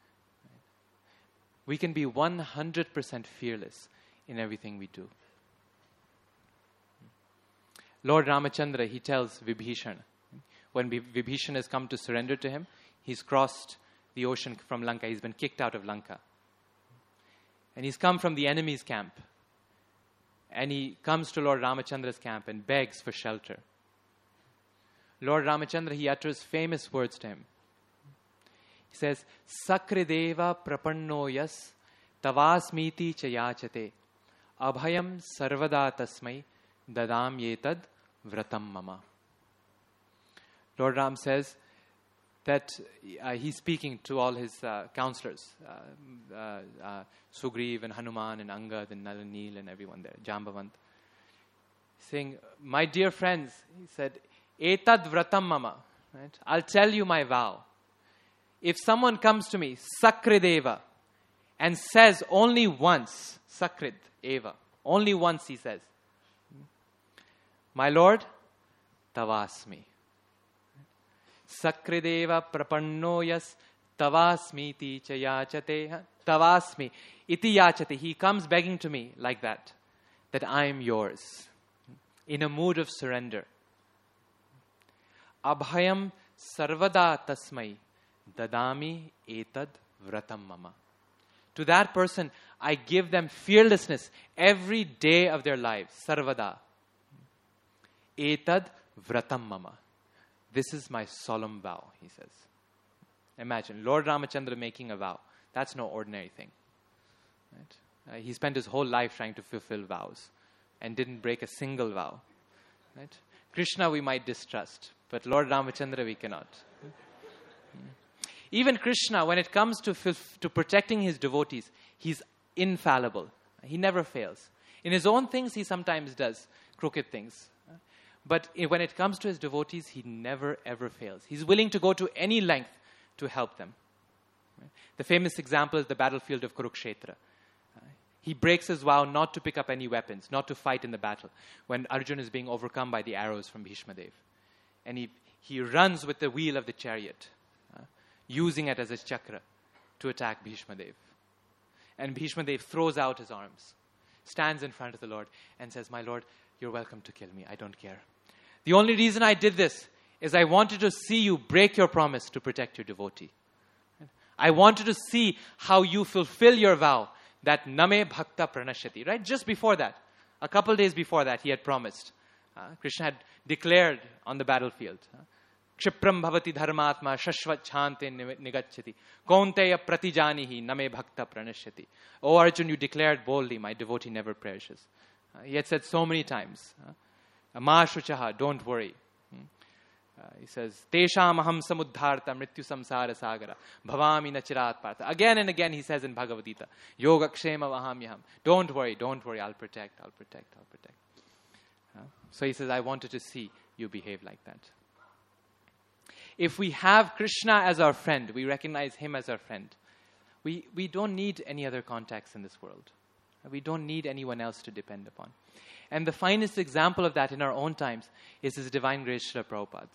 We can be one hundred percent fearless in everything we do. Lord Ramachandra, he tells Vibhishana, when Vibhishana has come to surrender to him, he's crossed the ocean from Lanka. He's been kicked out of Lanka. And he's come from the enemy's camp. And he comes to Lord Ramachandra's camp and begs for shelter. Lord Ramachandra, he utters famous words to him. He says, Sakrideva prapannoyas tavasmiti chayachate abhayam sarvada tasmai dadam yetad vratam mama. Lord Ram says that uh, he's speaking to all his uh, counselors, uh, uh, uh, Sugriv and Hanuman and Angad and Nal and Neel and everyone there, Jambavant. Saying, my dear friends, he said, etad vratam mama. Right? I'll tell you my vow. If someone comes to me, Sakrideva, and says only once, Sakrid Eva, only once he says, my Lord, tavasmi. Sakrideva prapannoyas tavasmiti chayachate. Tavasmi iti yachate. He comes begging to me like that, that I am yours, in a mood of surrender. Abhayam sarvada tasmai dadami etad vratam mama. To that person, I give them fearlessness every day of their lives. Sarvada. Etad vratam mama. This is my solemn vow, he says. Imagine, Lord Ramachandra making a vow. That's no ordinary thing. Right? Uh, he spent his whole life trying to fulfill vows and didn't break a single vow. Right? Krishna we might distrust, but Lord Ramachandra we cannot. Even Krishna, when it comes to, to protecting his devotees, he's infallible. He never fails. In his own things, he sometimes does crooked things. But when it comes to his devotees, he never, ever fails. He's willing to go to any length to help them. The famous example is the battlefield of Kurukshetra. He breaks his vow not to pick up any weapons, not to fight in the battle, when Arjuna is being overcome by the arrows from Bhishma Dev. And he, he runs with the wheel of the chariot, uh, using it as a chakra to attack Bhishma Dev. And Bhishma Dev throws out his arms, stands in front of the Lord and says, my Lord, you're welcome to kill me. I don't care. The only reason I did this is I wanted to see you break your promise to protect your devotee. I wanted to see how you fulfill your vow that name bhakta pranashyati. Right? Just before that, a couple days before that, he had promised. Uh, Krishna had declared on the battlefield. Kshipram bhavati dharmatma shashvat chante nigachyati. Kaunteya pratijanihi name bhakta pranashyati. O Arjun, you declared boldly, my devotee never perishes. Uh, he had said so many times. Uh, Ma shuchaha, don't worry. Uh, he says, Tesham aham samuddharta mrityu samsara sagara bhavami nachirat partha. Again and again he says in Bhagavad Gita, Yoga kshema vahamyaham. Don't worry, don't worry, I'll protect, I'll protect, I'll protect. Uh, so he says, I wanted to see you behave like that. If we have Krishna as our friend, we recognize him as our friend, we, we don't need any other contacts in this world. We don't need anyone else to depend upon. And the finest example of that in our own times is His Divine Grace Srila Prabhupada.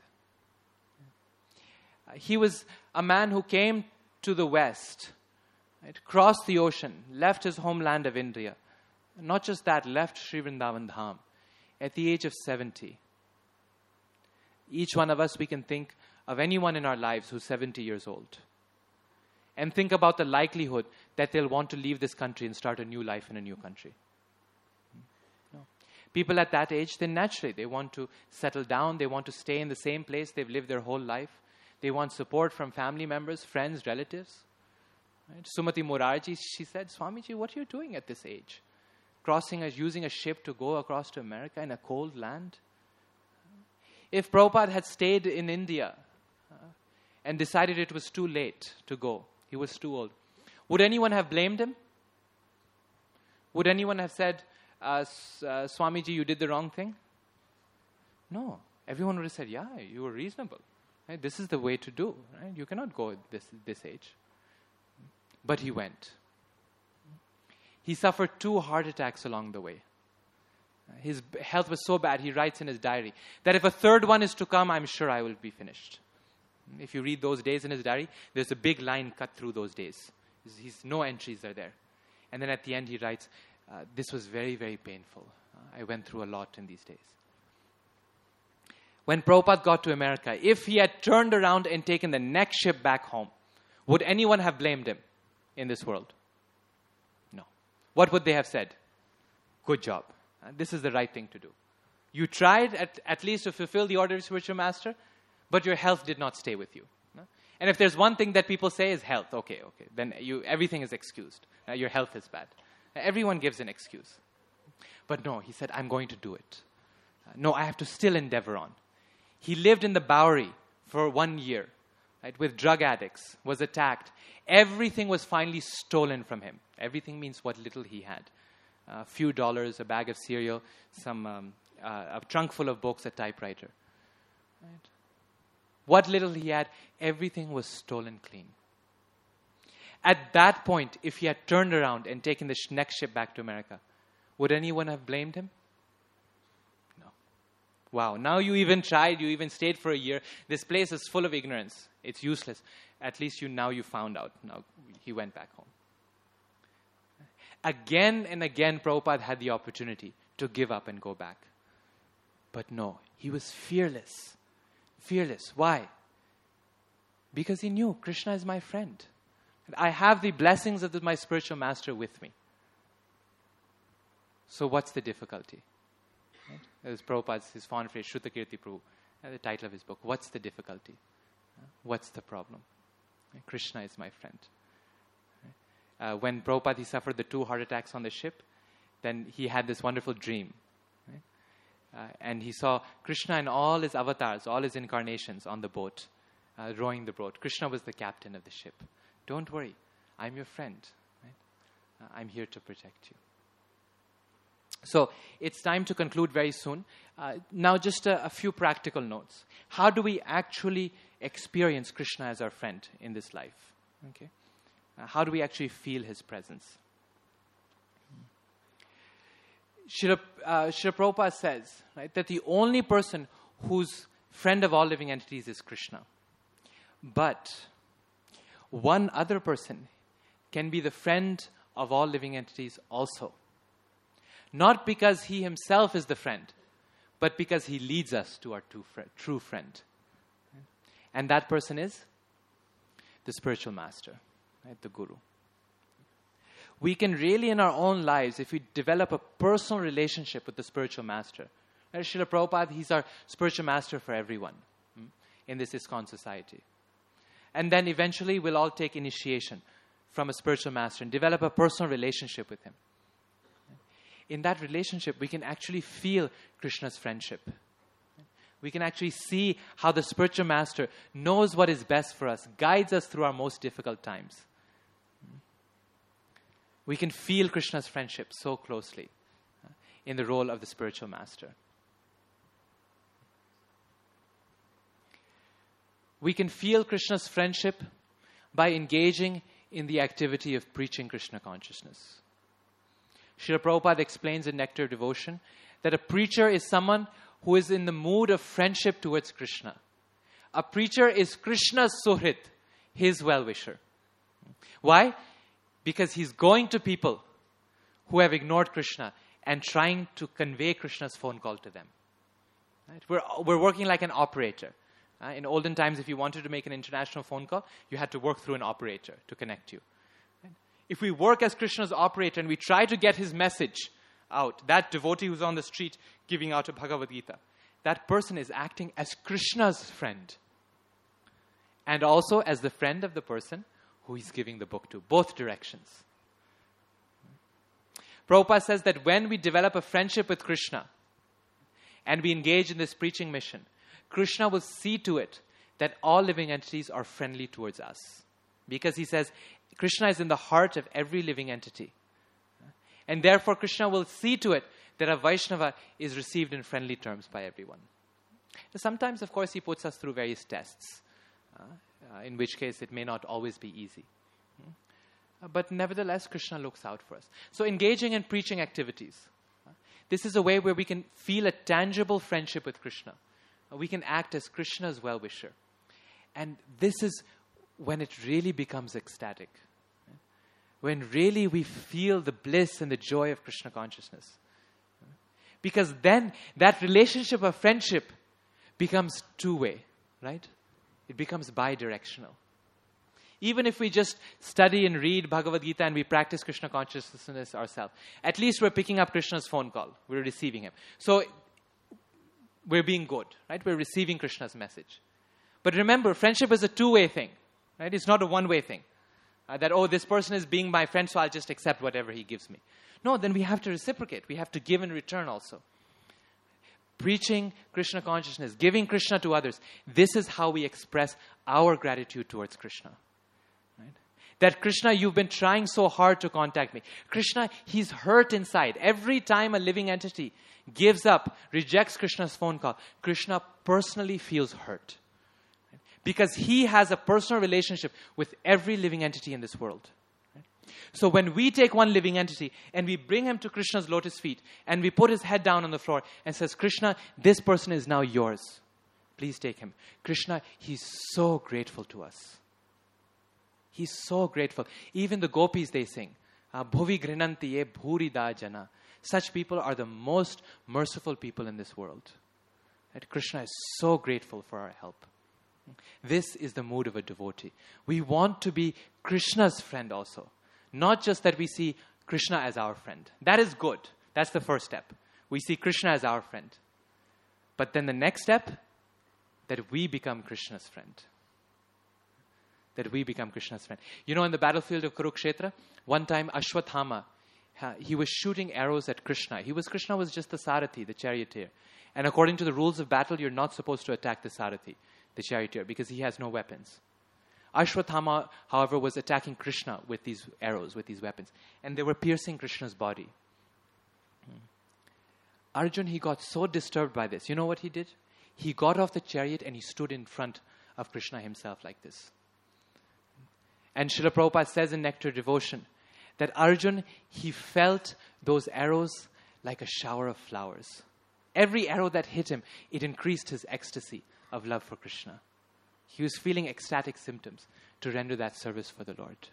He was a man who came to the West, right, crossed the ocean, left his homeland of India. Not just that, left Sri Vrindavan Dham at the age of seventy. Each one of us, we can think of anyone in our lives who's seventy years old. And think about the likelihood that they'll want to leave this country and start a new life in a new country. No. People at that age, they naturally, they want to settle down. They want to stay in the same place they've lived their whole life. They want support from family members, friends, relatives. Right? Sumati Morarji, she said, Swamiji, what are you doing at this age? Crossing, a, using a ship to go across to America in a cold land? If Prabhupada had stayed in India uh, and decided it was too late to go, he was too old, would anyone have blamed him? Would anyone have said, uh, uh, Swamiji, you did the wrong thing? No. Everyone would have said, yeah, you were reasonable. Right? This is the way to do. Right? You cannot go at this, this age. But he went. He suffered two heart attacks along the way. His health was so bad, he writes in his diary, that if a third one is to come, I'm sure I will be finished. If you read those days in his diary, there's a big line cut through those days. He's, he's, no entries are there. And then at the end he writes, uh, this was very, very painful. Uh, I went through a lot in these days. When Prabhupada got to America, if he had turned around and taken the next ship back home, would anyone have blamed him in this world? No. What would they have said? Good job. Uh, this is the right thing to do. You tried at, at least to fulfill the order of spiritual master, but your health did not stay with you. No? And if there's one thing that people say is health, okay, okay, then you, everything is excused. Uh, your health is bad. Uh, everyone gives an excuse. But no, he said, I'm going to do it. Uh, no, I have to still endeavor on. He lived in the Bowery for one year, right, with drug addicts, was attacked. Everything was finally stolen from him. Everything means what little he had. A few dollars, a bag of cereal, some um, uh, a trunk full of books, a typewriter. Right? What little he had, everything was stolen clean. At that point, if he had turned around and taken the sh- next ship back to America, would anyone have blamed him? No. Wow, now you even tried, you even stayed for a year. This place is full of ignorance. It's useless. At least you now you found out. Now he went back home. Again and again, Prabhupada had the opportunity to give up and go back. But no, he was fearless. Fearless. Why? Because he knew Krishna is my friend. I have the blessings of the, my spiritual master with me. So what's the difficulty? Right? That was Prabhupada's, his fond phrase, Shrutakirti Prabhu, the title of his book. What's the difficulty? What's the problem? Krishna is my friend. Uh, when Prabhupada, he suffered the two heart attacks on the ship, then he had this wonderful dream. Right? Uh, and he saw Krishna in all his avatars, all his incarnations on the boat, uh, rowing the boat. Krishna was the captain of the ship. Don't worry, I'm your friend. Right? Uh, I'm here to protect you. So it's time to conclude very soon. Uh, now just a, a few practical notes. How do we actually experience Krishna as our friend in this life? Okay. Uh, how do we actually feel his presence? Srila, uh, Srila Prabhupada says, right, that the only person who's friend of all living entities is Krishna. But one other person can be the friend of all living entities also. Not because he himself is the friend, but because he leads us to our true friend. True friend. And that person is the spiritual master, right, the guru. We can really in our own lives, if we develop a personal relationship with the spiritual master. Right, Srila Prabhupada, he's our spiritual master for everyone hmm, in this ISKCON society. And then eventually we'll all take initiation from a spiritual master and develop a personal relationship with him. In that relationship, we can actually feel Krishna's friendship. We can actually see how the spiritual master knows what is best for us, guides us through our most difficult times. We can feel Krishna's friendship so closely in the role of the spiritual master. We can feel Krishna's friendship by engaging in the activity of preaching Krishna consciousness. Srila Prabhupada explains in Nectar of Devotion that a preacher is someone who is in the mood of friendship towards Krishna. A preacher is Krishna's Suhrit, his well-wisher. Why? Because he's going to people who have ignored Krishna and trying to convey Krishna's phone call to them. Right? We're, we're working like an operator. Uh, in olden times, if you wanted to make an international phone call, you had to work through an operator to connect you. Right? If we work as Krishna's operator and we try to get his message out, that devotee who's on the street giving out a Bhagavad Gita, that person is acting as Krishna's friend and also as the friend of the person who he's giving the book to, both directions. Prabhupada says that when we develop a friendship with Krishna and we engage in this preaching mission, Krishna will see to it that all living entities are friendly towards us. Because he says, Krishna is in the heart of every living entity. And therefore, Krishna will see to it that a Vaishnava is received in friendly terms by everyone. Sometimes, of course, he puts us through various tests, uh, uh, in which case it may not always be easy. Uh, but nevertheless, Krishna looks out for us. So engaging in preaching activities. Uh, this is a way where we can feel a tangible friendship with Krishna. Uh, we can act as Krishna's well-wisher. And this is when it really becomes ecstatic. When really we feel the bliss and the joy of Krishna consciousness. Because then that relationship of friendship becomes two-way, right? It becomes bi-directional. Even if we just study and read Bhagavad Gita and we practice Krishna consciousness ourselves, at least we're picking up Krishna's phone call. We're receiving him. So we're being good, right? We're receiving Krishna's message. But remember, friendship is a two-way thing, right? It's not a one-way thing. Uh, that, oh, this person is being my friend, so I'll just accept whatever he gives me. No, then we have to reciprocate. We have to give in return also. Preaching Krishna consciousness, giving Krishna to others. This is how we express our gratitude towards Krishna. Right? That Krishna, you've been trying so hard to contact me. Krishna, he's hurt inside. Every time a living entity gives up, rejects Krishna's phone call, Krishna personally feels hurt. Because he has a personal relationship with every living entity in this world. So when we take one living entity and we bring him to Krishna's lotus feet and we put his head down on the floor and says, Krishna, this person is now yours. Please take him. Krishna, he's so grateful to us. He's so grateful. Even the gopis, they sing, Bhuvi grinantiye bhuri da jana. Such people are the most merciful people in this world. Right? Krishna is so grateful for our help. This is the mood of a devotee. We want to be Krishna's friend also. Not just that we see Krishna as our friend. That is good. That's the first step. We see Krishna as our friend. But then the next step, that we become Krishna's friend. That we become Krishna's friend. You know, in the battlefield of Kurukshetra, one time Ashwathama, he was shooting arrows at Krishna. He was Krishna was just the Sarathi, the charioteer. And according to the rules of battle, you're not supposed to attack the Sarathi, the charioteer, because he has no weapons. Ashwathama, however, was attacking Krishna with these arrows, with these weapons. And they were piercing Krishna's body. Hmm. Arjun, he got so disturbed by this. You know what he did? He got off the chariot and he stood in front of Krishna himself like this. And Srila Prabhupada says in Nectar Devotion that Arjun, he felt those arrows like a shower of flowers. Every arrow that hit him, it increased his ecstasy of love for Krishna. He was feeling ecstatic symptoms to render that service for the Lord.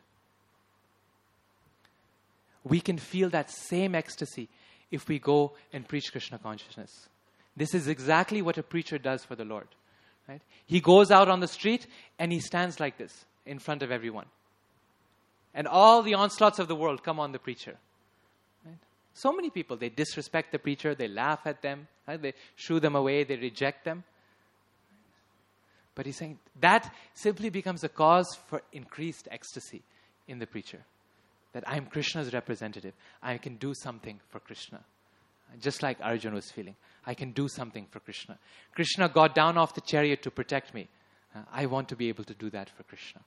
We can feel that same ecstasy if we go and preach Krishna consciousness. This is exactly what a preacher does for the Lord. Right? He goes out on the street and he stands like this in front of everyone. And all the onslaughts of the world come on the preacher. Right? So many people, they disrespect the preacher, they laugh at them, right? They shoo them away, they reject them. But he's saying that simply becomes a cause for increased ecstasy in the preacher. That I'm Krishna's representative. I can do something for Krishna. Just like Arjuna was feeling. I can do something for Krishna. Krishna got down off the chariot to protect me. Uh, I want to be able to do that for Krishna.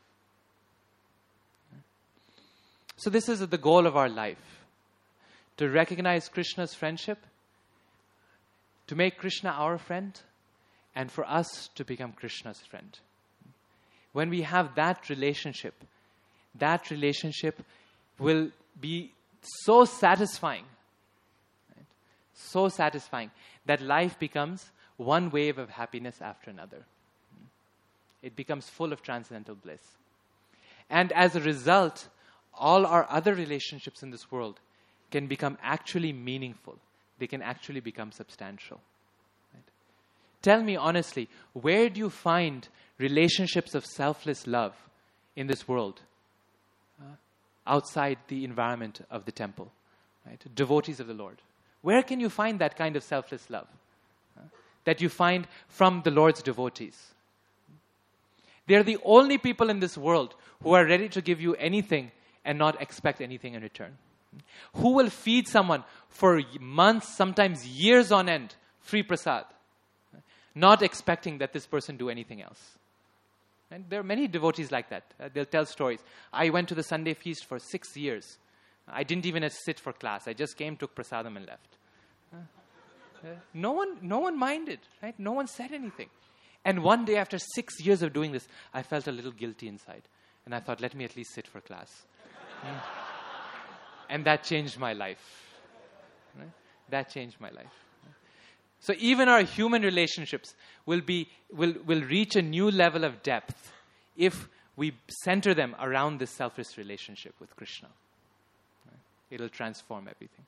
So this is the goal of our life. To recognize Krishna's friendship. To make Krishna our friend. And for us to become Krishna's friend. When we have that relationship, that relationship will be so satisfying, right? So satisfying that life becomes one wave of happiness after another. It becomes full of transcendental bliss. And as a result, all our other relationships in this world can become actually meaningful. They can actually become substantial. Tell me honestly, where do you find relationships of selfless love in this world? Uh, outside the environment of the temple. Right? Devotees of the Lord. Where can you find that kind of selfless love? Uh, that you find from the Lord's devotees. They are the only people in this world who are ready to give you anything and not expect anything in return. Who will feed someone for months, sometimes years on end, free prasad? Not expecting that this person do anything else. And there are many devotees like that. Uh, they'll tell stories. I went to the Sunday feast for six years. I didn't even sit for class. I just came, took prasadam and left. Uh, uh, no one, no one minded, right? No one said anything. And one day after six years of doing this, I felt a little guilty inside. And I thought, let me at least sit for class. mm. And that changed my life. Right? That changed my life. So even our human relationships will be will will reach a new level of depth if we center them around this selfless relationship with Krishna. Right? It'll transform everything.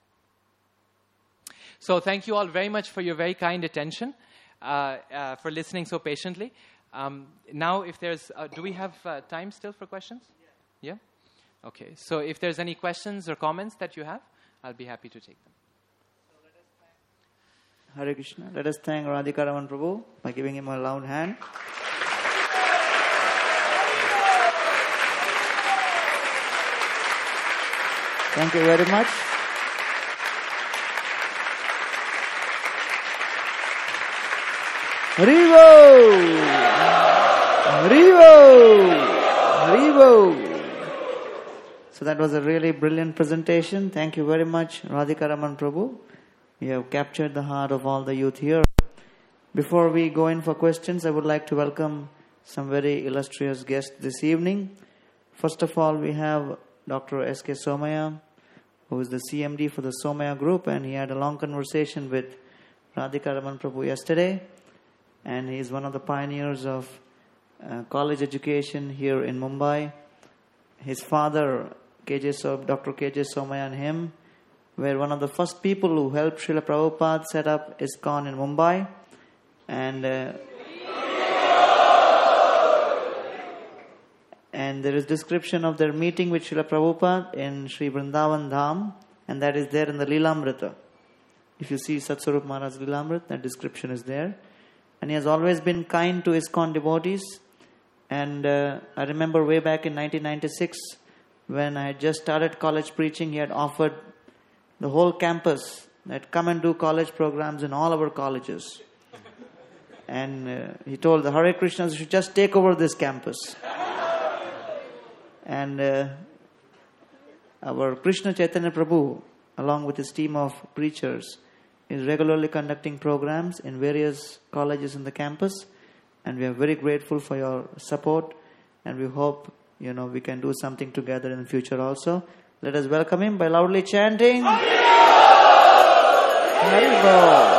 So thank you all very much for your very kind attention, uh, uh, for listening so patiently. Um, now, if there's, uh, do we have uh, time still for questions? Yeah. Yeah? Okay. So if there's any questions or comments that you have, I'll be happy to take them. Hare Krishna. Let us thank Radhika Raman Prabhu by giving him a loud hand. Thank you very much. Haribo! Haribo! Haribo! So that was a really brilliant presentation. Thank you very much, Radhika Raman Prabhu. You have captured the heart of all the youth here. Before we go in for questions, I would like to welcome some very illustrious guests this evening. First of all, we have Doctor S K Somaya, who is the C M D for the Somaya Group, and he had a long conversation with Radhika Raman Prabhu yesterday. And he is one of the pioneers of uh, college education here in Mumbai. His father, K J So, Doctor K J Somaya, and him were one of the first people who helped Srila Prabhupada set up ISKCON in Mumbai. And uh, and there is description of their meeting with Srila Prabhupada in Sri Vrindavan Dham, and that is there in the Lilamrita. If you see Satswarup Maharaj Lilamrita, that description is there. And he has always been kind to ISKCON devotees. And uh, I remember way back in nineteen ninety-six, when I had just started college preaching, he had offered the whole campus that come and do college programs in all our colleges. And uh, he told the Hare Krishnas should just take over this campus. And uh, our Krishna Chaitanya Prabhu, along with his team of preachers, is regularly conducting programs in various colleges in the campus. And we are very grateful for your support. And we hope, you know, we can do something together in the future also. Let us welcome him by loudly chanting. Haribol.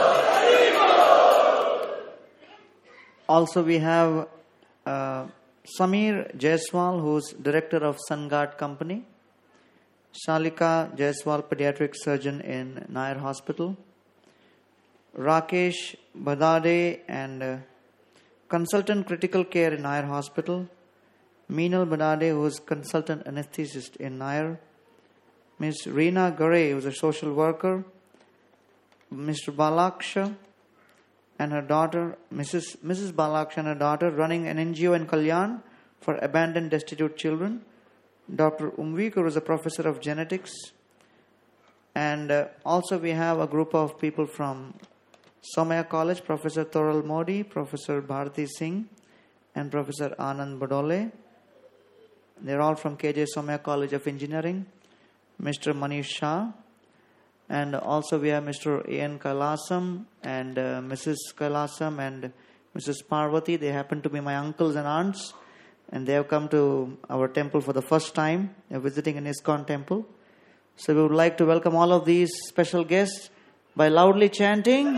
Also we have uh, Samir Jaiswal, who is director of Sanghat Company. Shalika Jaiswal, pediatric surgeon in Nair Hospital. Rakesh Badade and uh, consultant critical care in Nair Hospital. Meenal Badade, who is consultant anesthetist in Nair. Miss Reena Gare, who is a social worker. Mister Balaksha and her daughter, Missus Missus Balaksha and her daughter, running an N G O in Kalyan for abandoned, destitute children. Doctor Umvikar, who is a professor of genetics. And uh, also we have a group of people from Somaya College, Professor Thoral Modi, Professor Bharati Singh, and Professor Anand Badole. They're all from K J Somaya College of Engineering. Mister Manish Shah. And also we have Mister A N Kailasam and uh, Missus Kailasam and Missus Parvati. They happen to be my uncles and aunts. And they have come to our temple for the first time. They're visiting an ISKCON temple. So we would like to welcome all of these special guests by loudly chanting.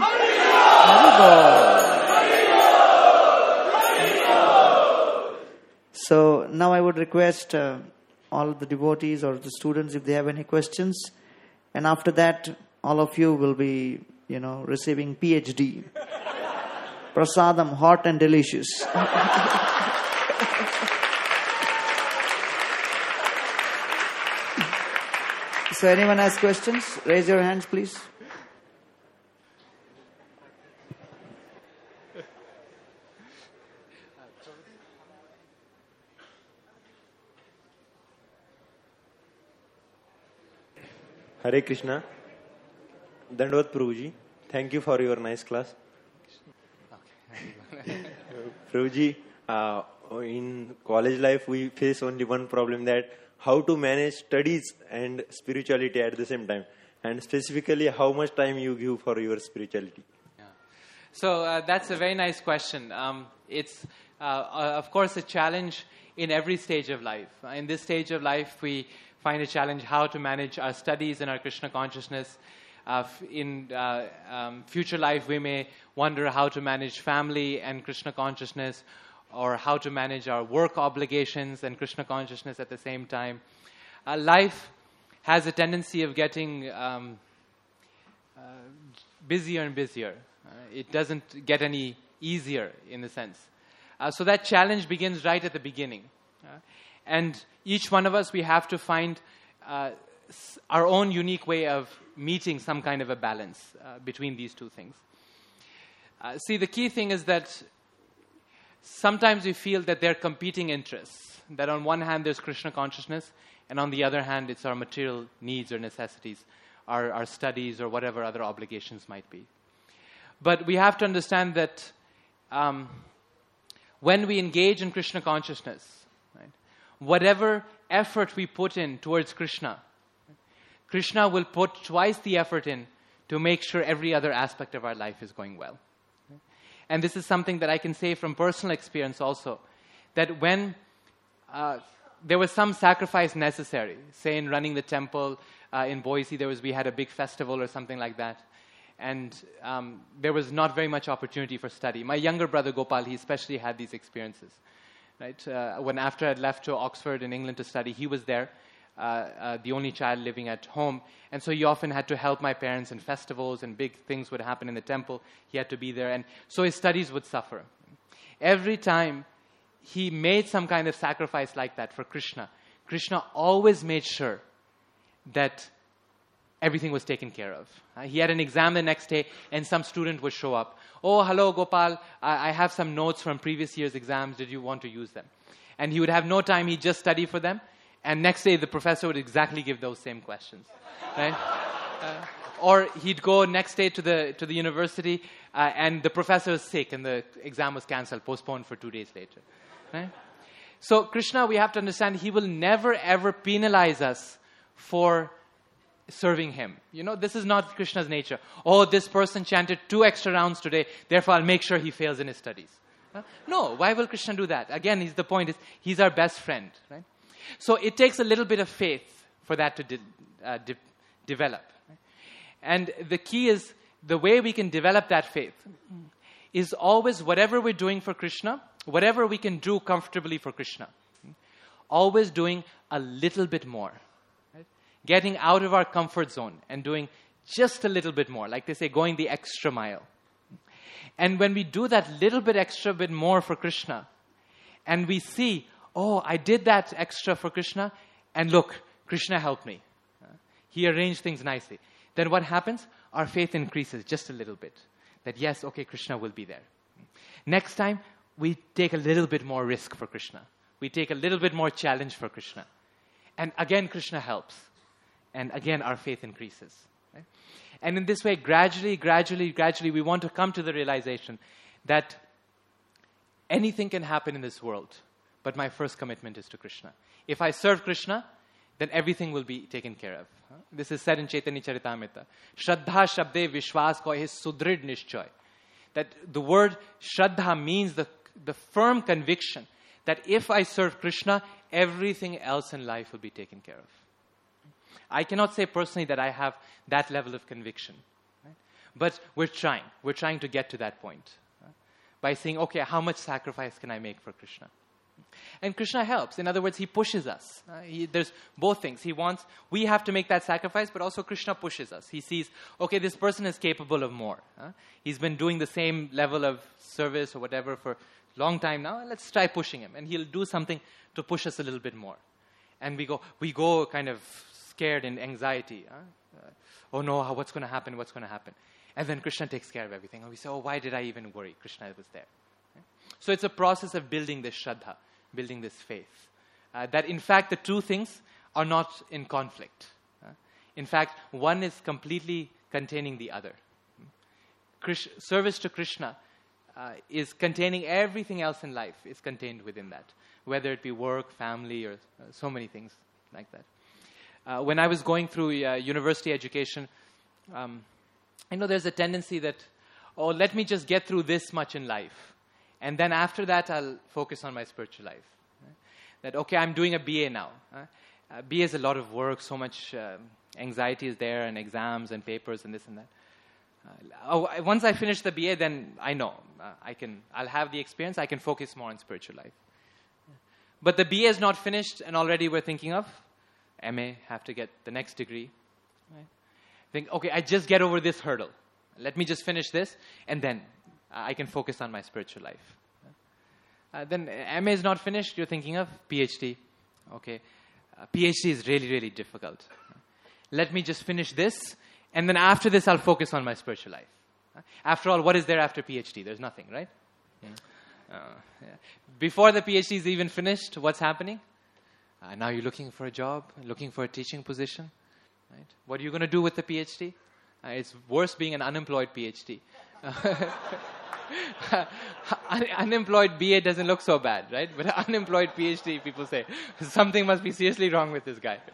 So now I would request uh, all the devotees or the students, if they have any questions. And after that, all of you will be, you know, receiving P H D. Prasadam, hot and delicious. So anyone has questions? Raise your hands, please. Hare Krishna. Dandavad Prabhuji. Thank you for your nice class. Prabhuji, uh, in college life we face only one problem, that how to manage studies and spirituality at the same time. And specifically, how much time you give for your spirituality? Yeah. So uh, that's a very nice question. Um, it's, uh, uh, of course, a challenge in every stage of life. In this stage of life, we find a challenge how to manage our studies and our Krishna consciousness. Uh, f- in uh, um, future life, we may wonder how to manage family and Krishna consciousness, or how to manage our work obligations and Krishna consciousness at the same time. Uh, life has a tendency of getting um, uh, busier and busier. Uh, it doesn't get any easier in a sense. Uh, so that challenge begins right at the beginning. Uh, and each one of us, we have to find uh, s- our own unique way of meeting some kind of a balance uh, between these two things. Uh, see, the key thing is that sometimes we feel that they're competing interests. That on one hand, there's Krishna consciousness, and on the other hand, it's our material needs or necessities, our, our studies or whatever other obligations might be. But we have to understand that um, when we engage in Krishna consciousness, right, whatever effort we put in towards Krishna, Krishna will put twice the effort in to make sure every other aspect of our life is going well. And this is something that I can say from personal experience also, that when uh, there was some sacrifice necessary, say in running the temple uh, in Boise, there was we had a big festival or something like that, and um, there was not very much opportunity for study. My younger brother Gopal, he especially had these experiences. Right? Uh, when after I'd left to Oxford in England to study, he was there, uh, uh, the only child living at home. And so he often had to help my parents in festivals, and big things would happen in the temple. He had to be there. And so his studies would suffer. Every time he made some kind of sacrifice like that for Krishna, Krishna always made sure that everything was taken care of. Uh, he had an exam the next day, and some student would show up. Oh, hello, Gopal. I, I have some notes from previous year's exams. Did you want to use them? And he would have no time. He'd just study for them. And next day, the professor would exactly give those same questions. Right? Uh, or he'd go next day to the to the university, uh, and the professor was sick, and the exam was cancelled, postponed for two days later. Right? So Krishna, we have to understand, he will never, ever penalize us for serving him. You know, this is not Krishna's nature. Oh, this person chanted two extra rounds today, therefore I'll make sure he fails in his studies. Huh? No, why will Krishna do that? Again, he's the point is, he's our best friend. Right? So it takes a little bit of faith for that to de- uh, de- develop. Right? And the key is, the way we can develop that faith is always whatever we're doing for Krishna, whatever we can do comfortably for Krishna, always doing a little bit more. Right? Getting out of our comfort zone and doing just a little bit more. Like they say, going the extra mile. And when we do that little bit extra bit more for Krishna, and we see, oh, I did that extra for Krishna, and look, Krishna helped me. He arranged things nicely. Then what happens? Our faith increases just a little bit. That yes, okay, Krishna will be there. Next time, we take a little bit more risk for Krishna. We take a little bit more challenge for Krishna. And again, Krishna helps. And again, our faith increases. Right? And in this way, gradually, gradually, gradually, we want to come to the realization that anything can happen in this world, but my first commitment is to Krishna. If I serve Krishna, then everything will be taken care of. This is said in Chaitanya Charitamrita. Shraddha shabde vishwas ko is sudrid nishchoy. That the word Shraddha means the, the firm conviction that if I serve Krishna, everything else in life will be taken care of. I cannot say personally that I have that level of conviction. Right? But we're trying. We're trying to get to that point. Right? By saying, okay, how much sacrifice can I make for Krishna? And Krishna helps. In other words, he pushes us. Uh, he, there's both things. He wants, we have to make that sacrifice, but also Krishna pushes us. He sees, okay, this person is capable of more. Uh, he's been doing the same level of service or whatever for a long time now. Let's try pushing him. And he'll do something to push us a little bit more. And we go, we go kind of scared in anxiety. Uh, uh, oh no, how, what's going to happen? What's going to happen? And then Krishna takes care of everything. And we say, oh, why did I even worry? Krishna was there. Okay? So it's a process of building this Shraddha, building this faith. Uh, that in fact the two things are not in conflict. Uh, in fact, one is completely containing the other. Krish, service to Krishna uh, is containing everything else in life, is contained within that. Whether it be work, family, or uh, so many things like that. Uh, when I was going through uh, university education, um, I know there's a tendency that, oh, let me just get through this much in life. And then after that, I'll focus on my spiritual life. Right? That, okay, I'm doing a B A now. Huh? Uh, B A is a lot of work, so much uh, anxiety is there, and exams and papers and this and that. Uh, oh, I- once I finish the B A, then I know uh, I can. I'll have the experience. I can focus more on spiritual life. But the B A is not finished, and already we're thinking of M A. Have to get the next degree. Right? Think, okay, I just get over this hurdle. Let me just finish this, and then I can focus on my spiritual life. Uh, then M A is not finished. You're thinking of P H D. Okay, uh, P H D is really, really difficult. Let me just finish this, and then after this, I'll focus on my spiritual life. After all, what is there after P H D? There's nothing, right? Yeah. Uh, yeah. Before the P H D is even finished, what's happening? Uh, now you're looking for a job, looking for a teaching position. Right? What are you going to do with the P H D? Uh, it's worse being an unemployed P H D. Un- unemployed B A doesn't look so bad, right? But unemployed P H D, people say, something must be seriously wrong with this guy.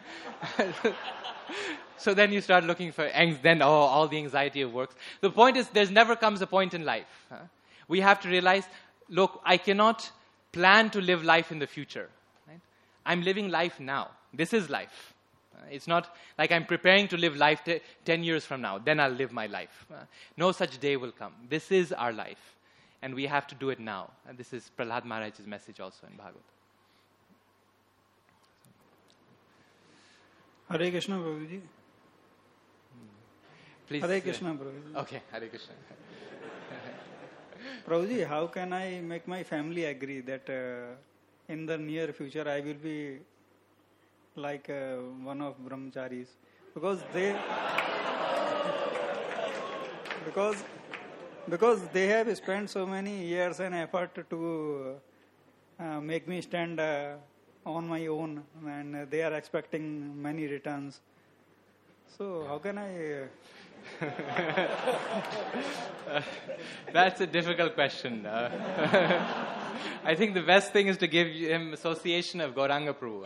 So then you start looking for, ang- then oh, all the anxiety of work. The point is, there's never comes a point in life. Huh? We have to realize, look, I cannot plan to live life in the future. Right? I'm living life now. This is life. Uh, it's not like I'm preparing to live life t- ten years from now. Then I'll live my life. Uh, no such day will come. This is our life. And we have to do it now. And this is Prahlad Maharaj's message also in Bhagavad. Hare Krishna, Prabhuji. Please. Hare uh, Krishna, Prabhuji. Okay, Hare Krishna. Prabhuji, how can I make my family agree that uh, in the near future I will be like uh, one of brahmacharis? Because they, because because they have spent so many years and effort to uh, make me stand uh, on my own, and they are expecting many returns. So how can I? Uh, Uh, that's a difficult question. Uh, I think the best thing is to give him association of Gauranga Prabhu.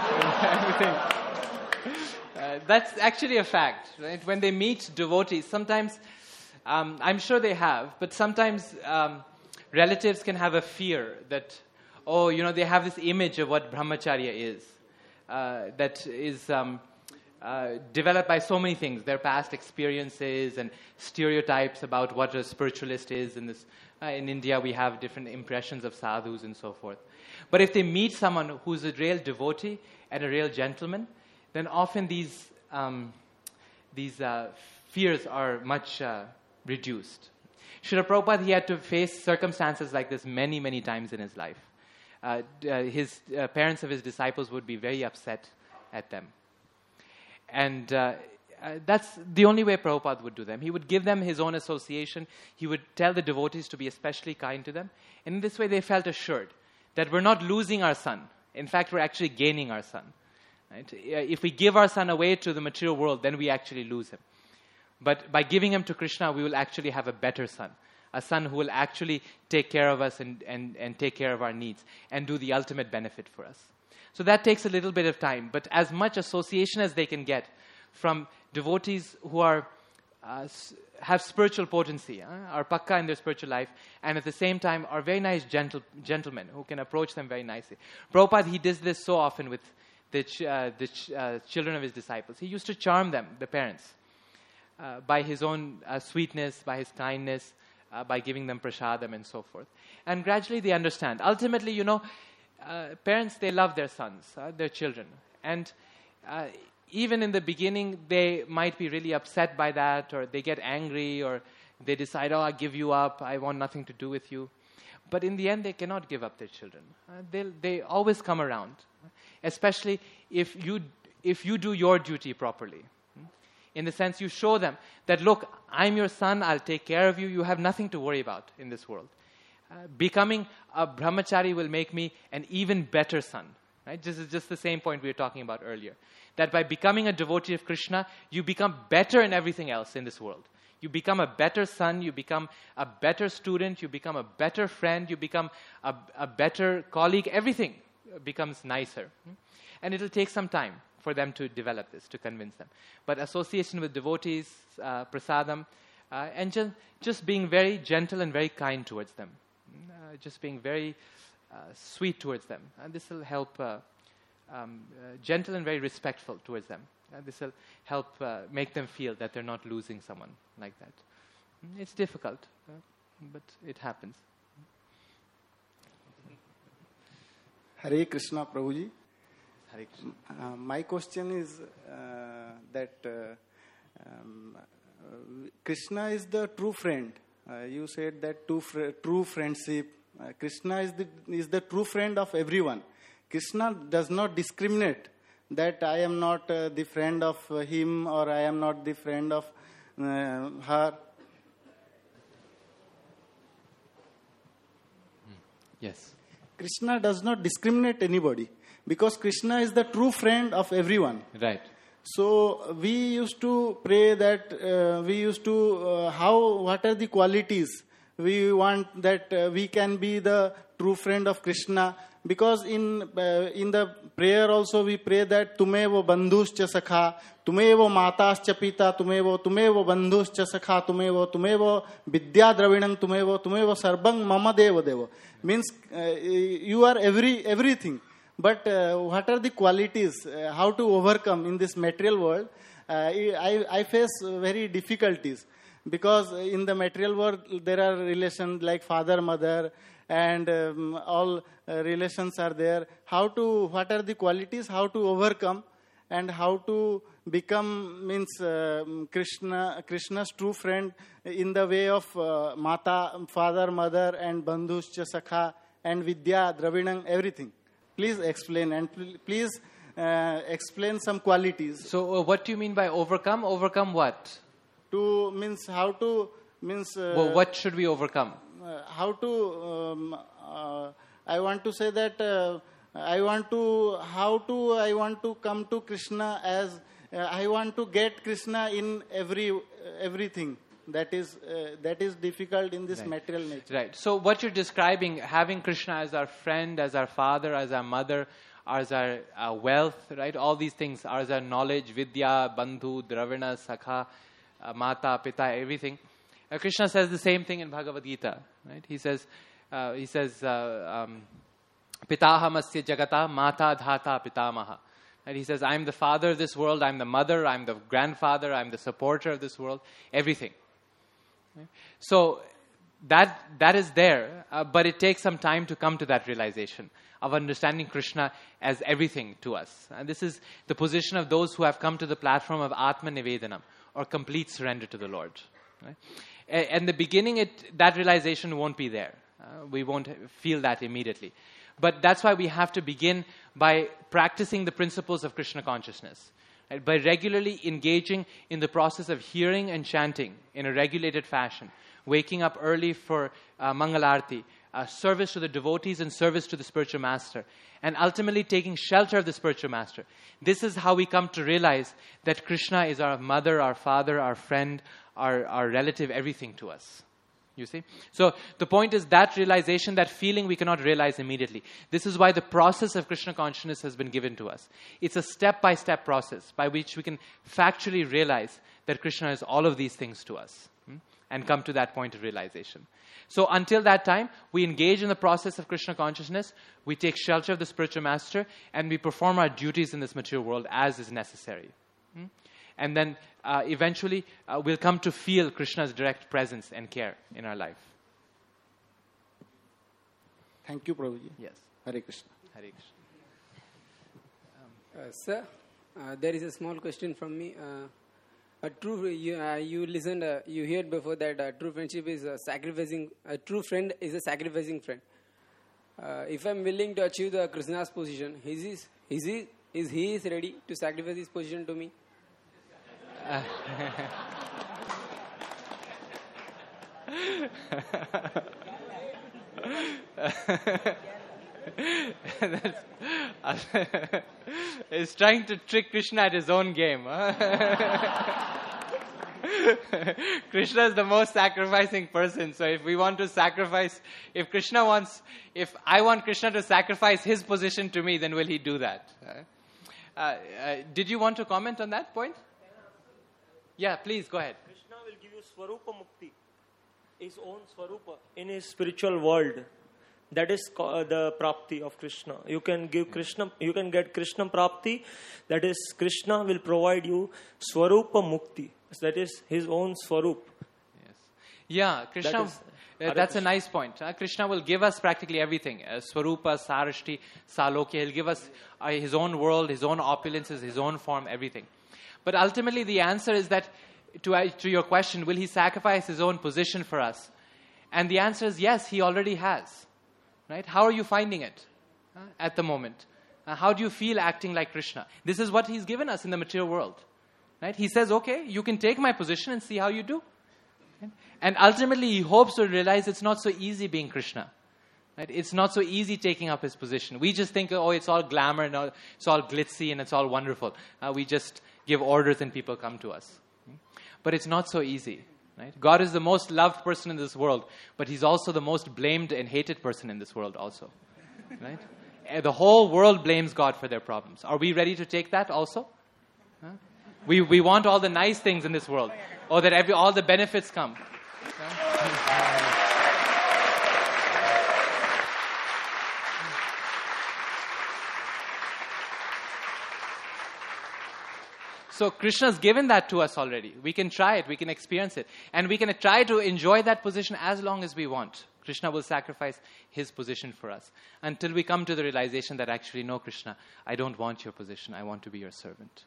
Huh? uh, that's actually a fact. Right? When they meet devotees, sometimes, um, I'm sure they have, but sometimes um, relatives can have a fear that, oh, you know, they have this image of what brahmacharya is, uh, that is... Um, Uh, developed by so many things, their past experiences and stereotypes about what a spiritualist is. In this, uh, in India, we have different impressions of sadhus and so forth. But if they meet someone who's a real devotee and a real gentleman, then often these um, these uh, fears are much uh, reduced. Srila Prabhupada, he had to face circumstances like this many, many times in his life. Uh, uh, his uh, parents of his disciples would be very upset at them. And uh, uh, that's the only way Prabhupada would do them. He would give them his own association. He would tell the devotees to be especially kind to them. And in this way, they felt assured that we're not losing our son. In fact, we're actually gaining our son. Right? If we give our son away to the material world, then we actually lose him. But by giving him to Krishna, we will actually have a better son. A son who will actually take care of us and, and, and take care of our needs and do the ultimate benefit for us. So that takes a little bit of time, but as much association as they can get from devotees who are uh, s- have spiritual potency, uh, are pakka in their spiritual life, and at the same time are very nice gentle, gentlemen who can approach them very nicely. Prabhupada, he does this so often with the, ch- uh, the ch- uh, children of his disciples. He used to charm them, the parents, uh, by his own uh, sweetness, by his kindness, uh, by giving them prasadam and so forth. And gradually they understand. Ultimately, you know, Uh, parents, they love their sons, uh, their children. And uh, even in the beginning, they might be really upset by that, or they get angry, or they decide, oh, I give you up, I want nothing to do with you. But in the end, they cannot give up their children. Uh, they'll, they always come around, especially if you, if you do your duty properly. In the sense, you show them that, look, I'm your son, I'll take care of you, you have nothing to worry about in this world. Uh, becoming a brahmachari will make me an even better son. Right? This is just the same point we were talking about earlier. That by becoming a devotee of Krishna, you become better in everything else in this world. You become a better son, you become a better student, you become a better friend, you become a, a better colleague. Everything becomes nicer. And it'll take some time for them to develop this, to convince them. But association with devotees, uh, prasadam, uh, and just, just being very gentle and very kind towards them. Uh, just being very uh, sweet towards them. And this will help uh, um, uh, gentle and very respectful towards them. Uh, this will help uh, make them feel that they're not losing someone like that. It's difficult, uh, but it happens. Hare Krishna, Prabhuji. Hare Krishna. Uh, my question is uh, that uh, um, uh, Krishna is the true friend. Uh, you said that true, fr- true friendship. Uh, Krishna is the is the true friend of everyone. Krishna does not discriminate that I am not uh, the friend of uh, him or I am not the friend of uh, her. Yes. Krishna does not discriminate anybody because Krishna is the true friend of everyone. Right. So we used to pray that uh, we used to uh, how what are the qualities we want that uh, we can be the true friend of Krishna, because in uh, in the prayer also we pray that tumevo bandhuscha sakha, tumevo matascha pita, tumevo tumevo bandhuscha sakha, tumevo tumevo vidya dravinam, tumevo tumevo sarvang mama deva deva. Means uh, you are every everything. But uh, what are the qualities, uh, how to overcome in this material world? Uh, I, I face very difficulties because in the material world there are relations like father, mother, and um, all uh, relations are there. How to, what are the qualities, how to overcome and how to become means uh, Krishna, Krishna's true friend in the way of uh, Mata, father, mother, and Bandhuscha, Sakha, and Vidya, Dravinam, everything. Please explain and pl- please uh, explain some qualities. So uh, what do you mean by overcome? Overcome what? To means how to means. Uh, Well, what should we overcome? uh, how to? Um, uh, I want to say that uh, I want to how to I want to come to Krishna as uh, I want to get Krishna in every uh, everything. That is uh, that is difficult in this Right. material nature. Right. So what you're describing, having Krishna as our friend, as our father, as our mother, as our uh, wealth, right? All these things, as our knowledge, vidya, bandhu, dravina, sakha, uh, mata, pita, everything. Uh, Krishna says the same thing in Bhagavad Gita, right? He says, uh, he says, uh, um, pitahamasya jagata mata dhata pitamaha. And he says, I'm the father of this world, I'm the mother, I'm the grandfather, I'm the supporter of this world, everything. So that that is there, uh, but it takes some time to come to that realization of understanding Krishna as everything to us. And this is the position of those who have come to the platform of Atma Nivedanam, or complete surrender to the Lord. Right? A- And the beginning, it that realization won't be there. Uh, we won't feel that immediately. But that's why we have to begin by practicing the principles of Krishna consciousness. Right? By regularly engaging in the process of hearing and chanting in a regulated fashion, waking up early for uh, Mangalarti, uh, service to the devotees and service to the spiritual master, and ultimately taking shelter of the spiritual master. This is how we come to realize that Krishna is our mother, our father, our friend, our, our relative, everything to us. You see? So the point is that realization, that feeling we cannot realize immediately. This is why the process of Krishna consciousness has been given to us. It's a step-by-step process by which we can factually realize that Krishna is all of these things to us, hmm, and come to that point of realization. So until that time, we engage in the process of Krishna consciousness, we take shelter of the spiritual master, and we perform our duties in this material world as is necessary. Hmm? And then uh, eventually uh, we'll come to feel Krishna's direct presence and care in our life. Thank you, Prabhuji. Yes. Hare Krishna. Hare Krishna. Uh, sir, uh, there is a small question from me. Uh, a true, you, uh, you listened, uh, you heard before that uh, true friendship is uh, sacrificing. A true friend is a sacrificing friend. Uh, if I'm willing to achieve the Krishna's position, is he, is he is he is ready to sacrifice his position to me? Uh, He's trying to trick Krishna at his own game. Huh? Krishna is the most sacrificing person. So if we want to sacrifice, if Krishna wants, if I want Krishna to sacrifice his position to me, then will he do that? Uh, uh, did you want to comment on that point? Yeah, please go ahead. Krishna will give you Swarupa Mukti, his own Swarupa in his spiritual world. That is co- uh, the prapti of Krishna. You can give Krishna, you can get Krishna prapti. That is, Krishna will provide you Swarupa Mukti. That is his own Swarup. Yes. Yeah, Krishna. That is- uh, that's a nice point. Uh, Krishna will give us practically everything. Uh, Swarupa, Sarashti, Salokya. He'll give us uh, his own world, his own opulences, his own form, everything. But ultimately, the answer is that, to, uh, to your question, will he sacrifice his own position for us? And the answer is yes, he already has. Right? How are you finding it uh, at the moment? Uh, how do you feel acting like Krishna? This is what he's given us in the material world. Right? He says, okay, you can take my position and see how you do. Right? And ultimately, he hopes to realize it's not so easy being Krishna. Right? It's not so easy taking up his position. We just think, oh, it's all glamour, and all, it's all glitzy, and it's all wonderful. Uh, we just give orders and people come to us. But it's not so easy. Right? God is the most loved person in this world, but he's also the most blamed and hated person in this world also. Right? Uh, The whole world blames God for their problems. Are we ready to take that also? Huh? We we want all the nice things in this world, or that every all the benefits come. Huh? So Krishna's given that to us already. We can try it, we can experience it. And we can try to enjoy that position as long as we want. Krishna will sacrifice his position for us. Until we come to the realization that actually, no, Krishna, I don't want your position. I want to be your servant.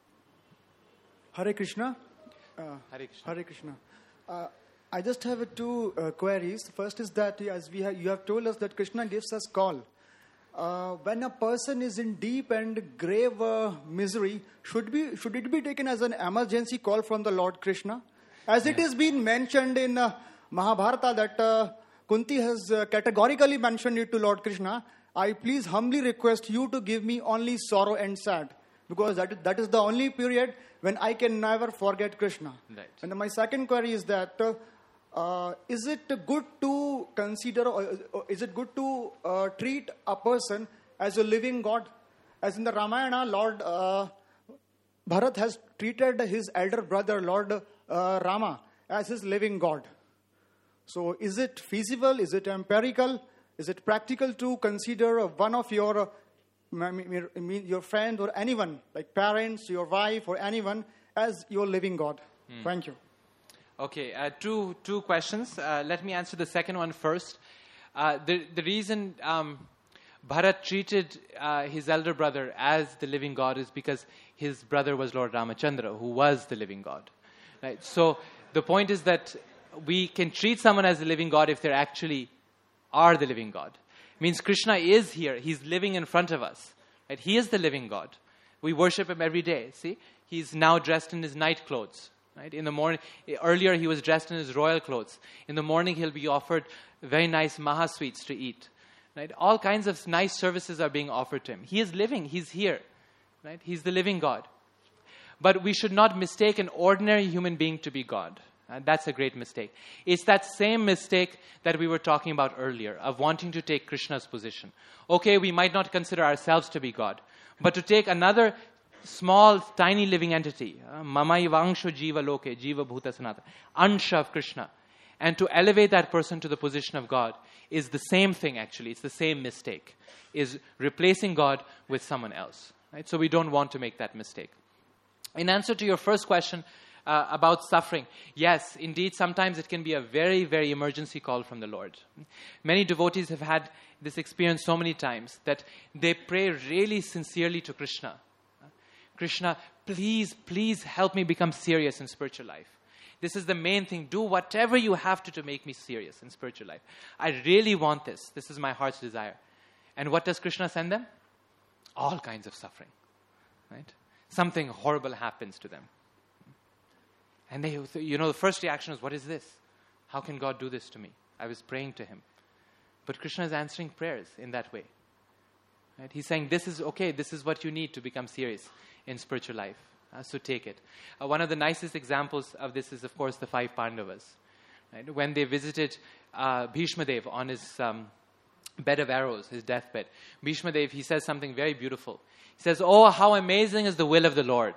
Hare Krishna. Uh, Hare Krishna. Hare Krishna. Uh, I just have uh, two uh, queries. First is that as we have, you have told us that Krishna gives us call. Uh, when a person is in deep and grave uh, misery, should be should it be taken as an emergency call from the Lord Krishna? As it is been mentioned in uh, Mahabharata that uh, Kunti has uh, categorically mentioned it to Lord Krishna, I please humbly request you to give me only sorrow and sad, because that is, that is the only period when I can never forget Krishna. Right. And my second query is that uh, uh, is it good to consider, or or is it good to uh, treat a person as a living God? As in the Ramayana, Lord uh, Bharat has treated his elder brother, Lord uh, Rama, as his living God. So is it feasible? Is it empirical? Is it practical to consider uh, one of your uh, I mean, I mean, your friend or anyone, like parents, your wife, or anyone, as your living God? Hmm. Thank you. Okay, uh, two two questions. Uh, let me answer the second one first. Uh, the the reason um, Bharat treated uh, his elder brother as the living God is because his brother was Lord Ramachandra, who was the living God. Right. So the point is that we can treat someone as the living God if they actually are the living God. It means Krishna is here; he's living in front of us. Right. He is the living God. We worship him every day. See, he's now dressed in his night clothes. Right? In the morning, earlier he was dressed in his royal clothes. In the morning, he'll be offered very nice maha sweets to eat. Right? All kinds of nice services are being offered to him. He is living. He's here. Right? He's the living God. But we should not mistake an ordinary human being to be God. And that's a great mistake. It's that same mistake that we were talking about earlier, of wanting to take Krishna's position. Okay, we might not consider ourselves to be God, but to take another small, tiny living entity, Mamaivangsho Jiva Loke, Jiva Bhuta Sanatana, Ansha of Krishna, and to elevate that person to the position of God is the same thing actually. It's the same mistake, is replacing God with someone else. Right? So we don't want to make that mistake. In answer to your first question uh, about suffering, yes, indeed, sometimes it can be a very, very emergency call from the Lord. Many devotees have had this experience so many times that they pray really sincerely to Krishna. Krishna, please, please help me become serious in spiritual life. This is the main thing. Do whatever you have to to make me serious in spiritual life. I really want this. This is my heart's desire. And what does Krishna send them? All kinds of suffering. Right? Something horrible happens to them. And they, you know, the first reaction is, what is this? How can God do this to me? I was praying to him. But Krishna is answering prayers in that way. Right? He's saying, this is okay. This is what you need to become serious in spiritual life. Uh, so take it. Uh, one of the nicest examples of this is, of course, the five Pandavas. Right? When they visited uh, Bhishma Dev on his um, bed of arrows, his deathbed, Bhishma Dev, he says something very beautiful. He says, oh, how amazing is the will of the Lord.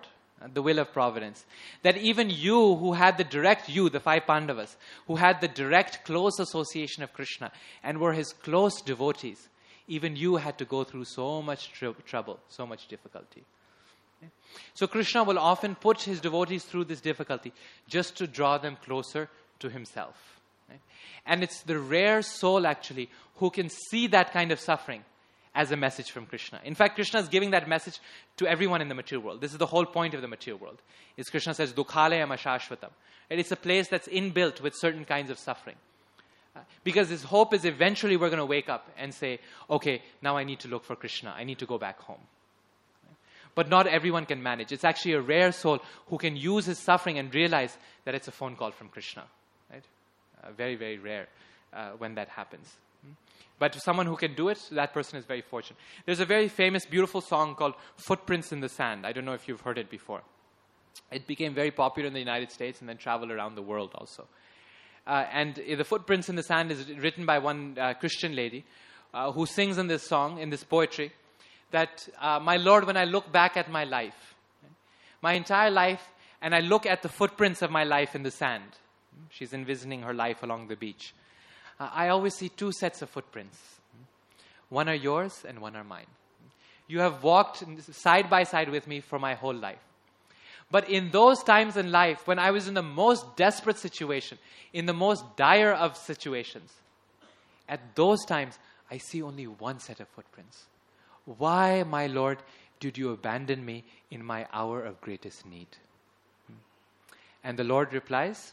the will of providence. That even you who had the direct, you, the five Pandavas, who had the direct close association of Krishna and were his close devotees, even you had to go through so much tr- trouble, so much difficulty. Okay? So Krishna will often put his devotees through this difficulty just to draw them closer to himself. Right? And it's the rare soul actually who can see that kind of suffering as a message from Krishna. In fact, Krishna is giving that message to everyone in the material world. This is the whole point of the material world. Is Krishna says, Dukhalayam ashashvatam. And it's a place that's inbuilt with certain kinds of suffering. Uh, because his hope is eventually we're going to wake up and say, okay, now I need to look for Krishna. I need to go back home. But not everyone can manage. It's actually a rare soul who can use his suffering and realize that it's a phone call from Krishna. Right? Uh, very, very rare uh, when that happens. But to someone who can do it, that person is very fortunate. There's a very famous, beautiful song called Footprints in the Sand. I don't know if you've heard it before. It became very popular in the United States and then traveled around the world also. Uh, and uh, the Footprints in the Sand is written by one uh, Christian lady uh, who sings in this song, in this poetry, that, uh, my Lord, when I look back at my life, my entire life, and I look at the footprints of my life in the sand. She's envisioning her life along the beach. Uh, I always see two sets of footprints. One are yours and one are mine. You have walked side by side with me for my whole life. But in those times in life, when I was in the most desperate situation, in the most dire of situations, at those times, I see only one set of footprints. Why, my Lord, did you abandon me in my hour of greatest need? And the Lord replies,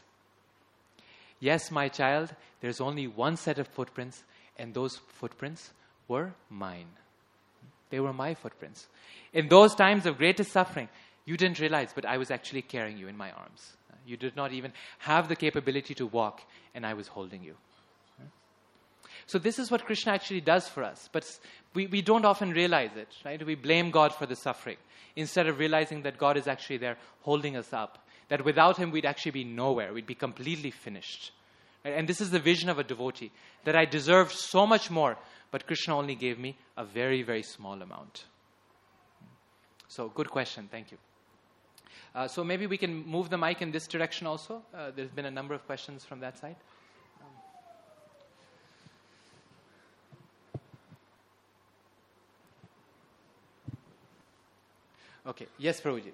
yes, my child, there's only one set of footprints, and those footprints were mine. They were my footprints. In those times of greatest suffering, you didn't realize, but I was actually carrying you in my arms. You did not even have the capability to walk, and I was holding you. So this is what Krishna actually does for us. But we, we don't often realize it, right? We blame God for the suffering, instead of realizing that God is actually there holding us up. That without him, we'd actually be nowhere. We'd be completely finished. Right? And this is the vision of a devotee, that I deserved so much more, but Krishna only gave me a very, very small amount. So, good question. Thank you. Uh, so maybe we can move the mic in this direction also. Uh, there's been a number of questions from that side. Um. Okay. Yes, Prabhuji.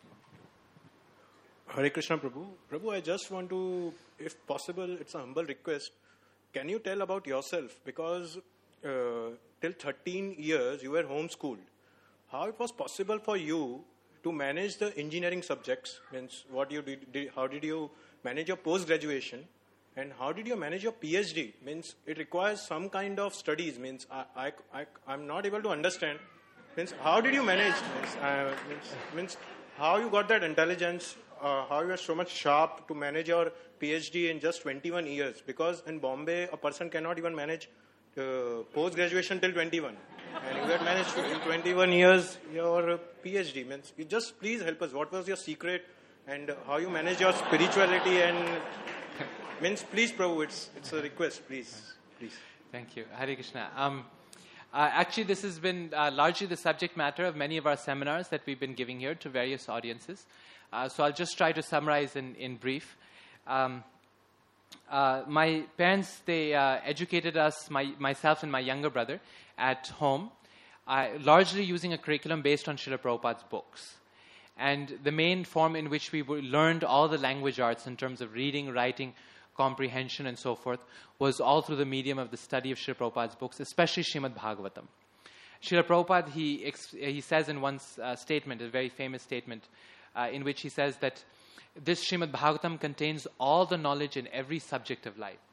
Hare Krishna, Prabhu. Prabhu, I just want to, if possible, it's a humble request. Can you tell about yourself? Because uh, till thirteen years, you were homeschooled. How it was possible for you to manage the engineering subjects? Means what you did, did how did you manage your post-graduation? And how did you manage your PhD? Means it requires some kind of studies. Means I, I, I, I'm not able to understand. Means how did you manage? Means, uh, means, means how you got that intelligence? Uh, how you are so much sharp to manage your PhD in just twenty-one years? Because in Bombay, a person cannot even manage uh, post-graduation till twenty-one. And you had managed in twenty-one years your PhD. Means you just please help us. What was your secret and how you manage your spirituality? And means please, Prabhu, it's, it's a request. Please, please. Thank you. Hare Krishna. Um, uh, actually, this has been uh, largely the subject matter of many of our seminars that we've been giving here to various audiences. Uh, so I'll just try to summarize in, in brief. Um, uh, my parents, they uh, educated us, my, myself and my younger brother, at home, uh, largely using a curriculum based on Srila Prabhupada's books. And the main form in which we learned all the language arts in terms of reading, writing, comprehension, and so forth, was all through the medium of the study of Srila Prabhupada's books, especially Srimad Bhagavatam. Srila Prabhupada, he, ex- he says in one uh, statement, a very famous statement, Uh, in which he says that this Srimad Bhagavatam contains all the knowledge in every subject of life.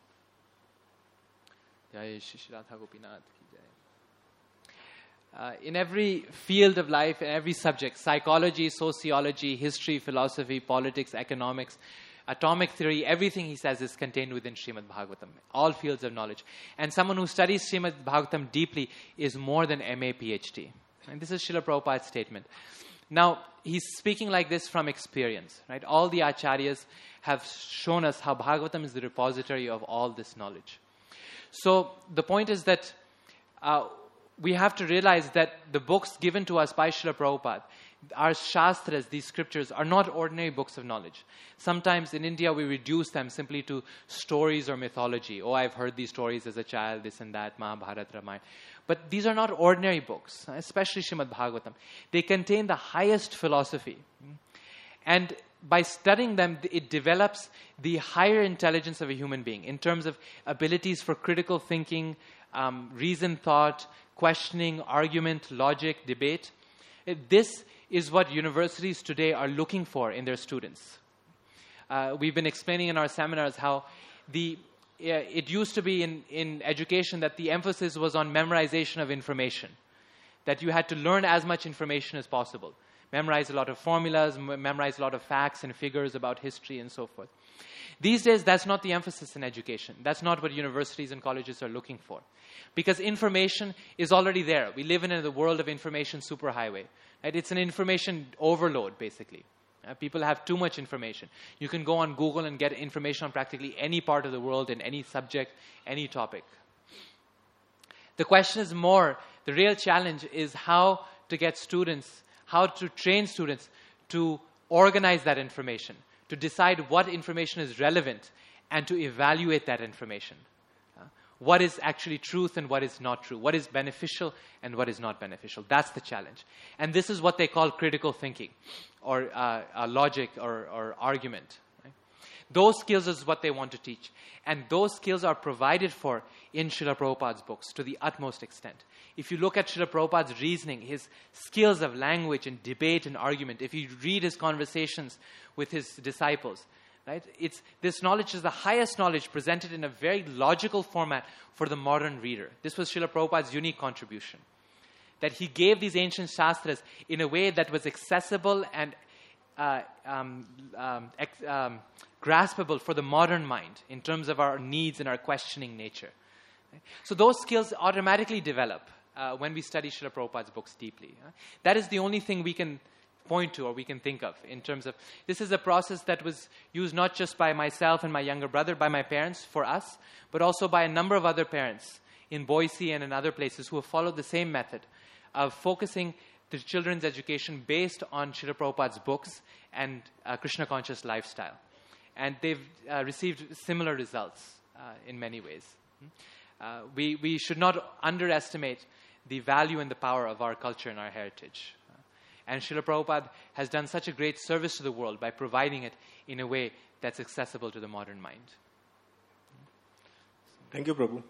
Uh, in every field of life, in every subject, psychology, sociology, history, philosophy, politics, economics, atomic theory, everything he says is contained within Srimad Bhagavatam. All fields of knowledge. And someone who studies Srimad Bhagavatam deeply is more than M A PhD. And this is Srila Prabhupada's statement. Now, he's speaking like this from experience, right? All the acharyas have shown us how Bhagavatam is the repository of all this knowledge. So, the point is that uh, we have to realize that the books given to us by Srila Prabhupada, our Shastras, these scriptures, are not ordinary books of knowledge. Sometimes in India we reduce them simply to stories or mythology. Oh, I've heard these stories as a child, this and that, Mahabharata, Ramayana. But these are not ordinary books, especially Srimad Bhagavatam. They contain the highest philosophy. And by studying them, it develops the higher intelligence of a human being in terms of abilities for critical thinking, um, reason thought, questioning, argument, logic, debate. This is what universities today are looking for in their students. Uh, we've been explaining in our seminars how the uh, it used to be in, in education that the emphasis was on memorization of information, that you had to learn as much information as possible. Memorize a lot of formulas, m- memorize a lot of facts and figures about history and so forth. These days, that's not the emphasis in education. That's not what universities and colleges are looking for. Because information is already there. We live in the world of information superhighway. Right? It's an information overload, basically. Uh, people have too much information. You can go on Google and get information on practically any part of the world in any subject, any topic. The question is more, the real challenge is how to get students, how to train students to organize that information, to decide what information is relevant, and to evaluate that information. Uh, what is actually truth and what is not true? What is beneficial and what is not beneficial? That's the challenge. And this is what they call critical thinking, or uh, uh, logic, or, or argument. Right? Those skills is what they want to teach. And those skills are provided for in Srila Prabhupada's books to the utmost extent. If you look at Srila Prabhupada's reasoning, his skills of language and debate and argument, if you read his conversations with his disciples, right, it's, this knowledge is the highest knowledge presented in a very logical format for the modern reader. This was Srila Prabhupada's unique contribution. That he gave these ancient shastras in a way that was accessible and uh, um, um, ex- um, graspable for the modern mind in terms of our needs and our questioning nature. Right? So those skills automatically develop uh, when we study Srila Prabhupada's books deeply. Uh, that is the only thing we can point to or we can think of in terms of, this is a process that was used not just by myself and my younger brother, by my parents for us, but also by a number of other parents in Boise and in other places who have followed the same method of focusing the children's education based on Srila Prabhupada's books and uh, Krishna conscious lifestyle. And they've uh, received similar results uh, in many ways. Uh, we, we should not underestimate the value and the power of our culture and our heritage. Uh, and Srila Prabhupada has done such a great service to the world by providing it in a way that's accessible to the modern mind. Thank you, Prabhu.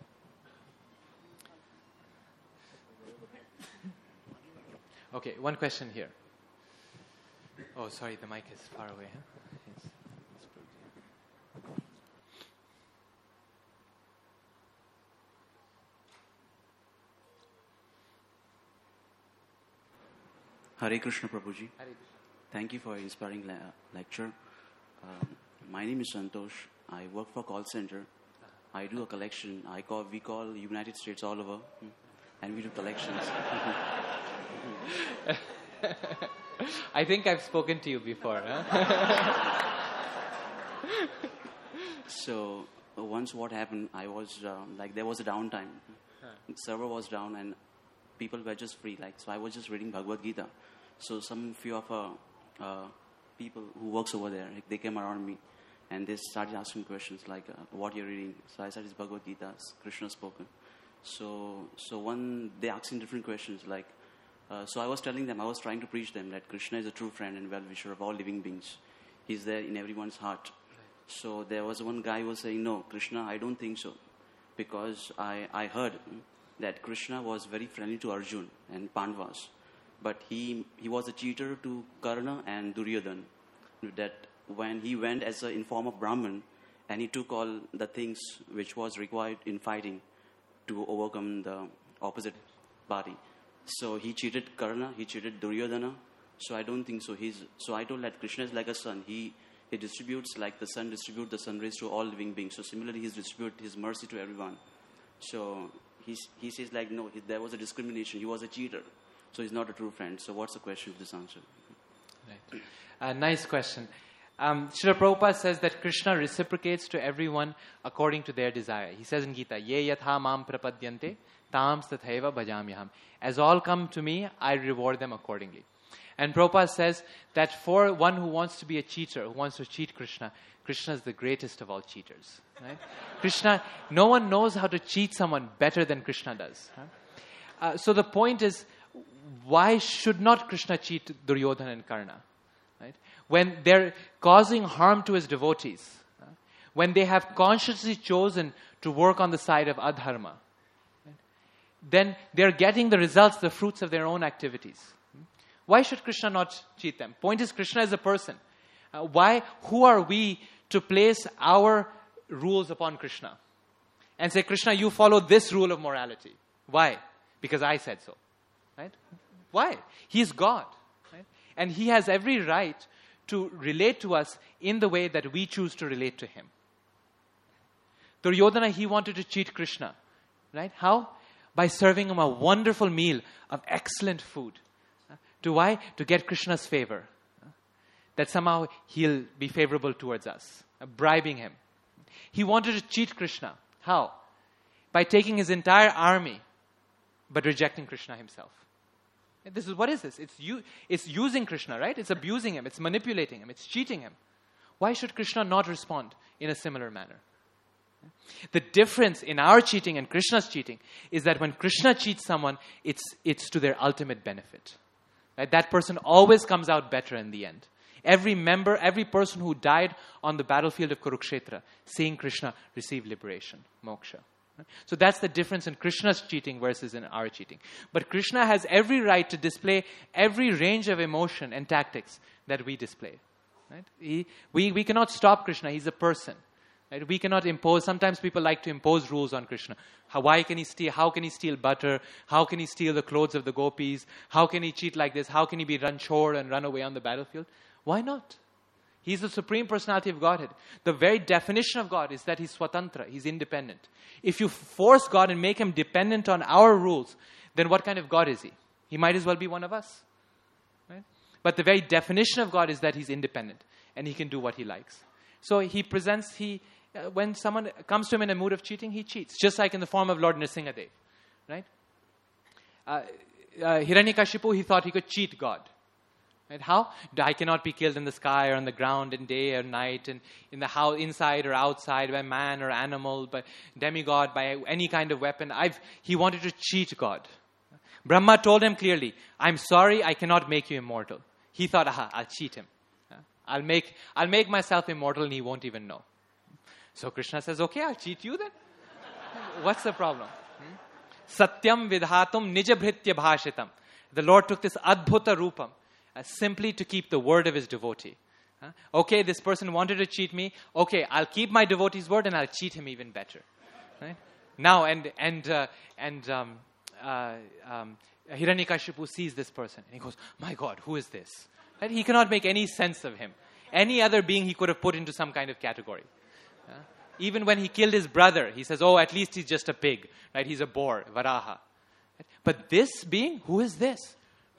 Okay, one question here. Oh, sorry, the mic is far away. Huh? Yes. Hare Krishna, Prabhuji. Hare Krishna. Thank you for your inspiring le- lecture. Um, my name is Santosh. I work for call center. I do a collection. I call we call United States all over, and we do collections. I think I've spoken to you before. Huh? So uh, once what happened, I was uh, like there was a downtime. Huh. Server was down and people were just free. Like so, I was just reading Bhagavad Gita. So some few of uh, uh, people who works over there, like, they came around me and they started asking questions like, uh, "What you're reading?" So I said, "It's Bhagavad Gita, it's Krishna spoken." So so one they asking different questions like. Uh, so I was telling them, I was trying to preach them that Krishna is a true friend and well-wisher of all living beings. He's there in everyone's heart. Right. So there was one guy who was saying, no, Krishna, I don't think so. Because I, I heard that Krishna was very friendly to Arjun and Pandavas. But he he was a cheater to Karna and Duryodhana. That when he went as a, in form of Brahman and he took all the things which was required in fighting to overcome the opposite party. So he cheated Karna, he cheated Duryodhana. So I don't think so. He's so I told that Krishna is like a sun. He he distributes like the sun distributes the sun rays to all living beings. So similarly, he's distribute his mercy to everyone. So he's, he says like no, he, there was a discrimination. He was a cheater. So he's not a true friend. So what's the question of this answer? Right. Uh, nice question. Um, Srila Prabhupada says that Krishna reciprocates to everyone according to their desire. He says in Gita, Ye yatha mam prapadyante tam tathaiva bhajamyaham. As all come to me, I reward them accordingly. And Prabhupada says that for one who wants to be a cheater, who wants to cheat Krishna, Krishna is the greatest of all cheaters. Right? Krishna, no one knows how to cheat someone better than Krishna does. Right? Uh, so the point is, why should not Krishna cheat Duryodhana and Karna? Right? When they're causing harm to his devotees, uh, when they have consciously chosen to work on the side of adharma, right, then they're getting the results, the fruits of their own activities. Why should Krishna not cheat them? Point is, Krishna is a person. Uh, why? Who are we to place our rules upon Krishna and say, Krishna, you follow this rule of morality? Why? Because I said so. Right? Why? He's God. Right? And he has every right to relate to us in the way that we choose to relate to him. Duryodhana, he wanted to cheat Krishna. Right? How? By serving him a wonderful meal of excellent food. Uh, to why? To get Krishna's favor. Uh, that somehow he'll be favorable towards us. Uh, bribing him. He wanted to cheat Krishna. How? By taking his entire army, but rejecting Krishna himself. This is, what is this? It's you, it's using Krishna, right? It's abusing him. It's manipulating him. It's cheating him. Why should Krishna not respond in a similar manner? The difference in our cheating and Krishna's cheating is that when Krishna cheats someone, it's, it's to their ultimate benefit. Right? That person always comes out better in the end. Every member, every person who died on the battlefield of Kurukshetra, seeing Krishna receive liberation, moksha. So that's the difference in Krishna's cheating versus in our cheating. But Krishna has every right to display every range of emotion and tactics that we display. Right? He, we, we cannot stop Krishna. He's a person. Right? We cannot impose. Sometimes people like to impose rules on Krishna. How, why can he steal? How can he steal butter? How can he steal the clothes of the gopis? How can he cheat like this? How can he be run chore and run away on the battlefield? Why not? He's the Supreme Personality of Godhead. The very definition of God is that he's swatantra, he's independent. If you force God and make him dependent on our rules, then what kind of God is he? He might as well be one of us. Right? But the very definition of God is that he's independent and he can do what he likes. So he presents, he uh, when someone comes to him in a mood of cheating, he cheats. Just like in the form of Lord Nrsingadev. Right? Uh, uh, Hiranyakashipu, he thought he could cheat God. Right? How? I cannot be killed in the sky or on the ground in day or night, and in the house, inside or outside, by man or animal, by demigod, by any kind of weapon. I've, he wanted to cheat God. Brahma told him clearly, I'm sorry, I cannot make you immortal. He thought, aha, I'll cheat him. I'll make, I'll make myself immortal and he won't even know. So Krishna says, okay, I'll cheat you then. What's the problem? Hmm? Satyam vidhatum nijabhritya bhashitam. The Lord took this adbhuta rupam. Uh, simply to keep the word of his devotee. Uh, okay, this person wanted to cheat me. Okay, I'll keep my devotee's word and I'll cheat him even better. Right? Now, and and uh, and um, uh, um, Hiranyakashipu sees this person and he goes, my God, who is this? Right? He cannot make any sense of him. Any other being he could have put into some kind of category. Uh, even when he killed his brother, he says, oh, at least he's just a pig. Right? He's a boar, Varaha. Right? But this being, who is this?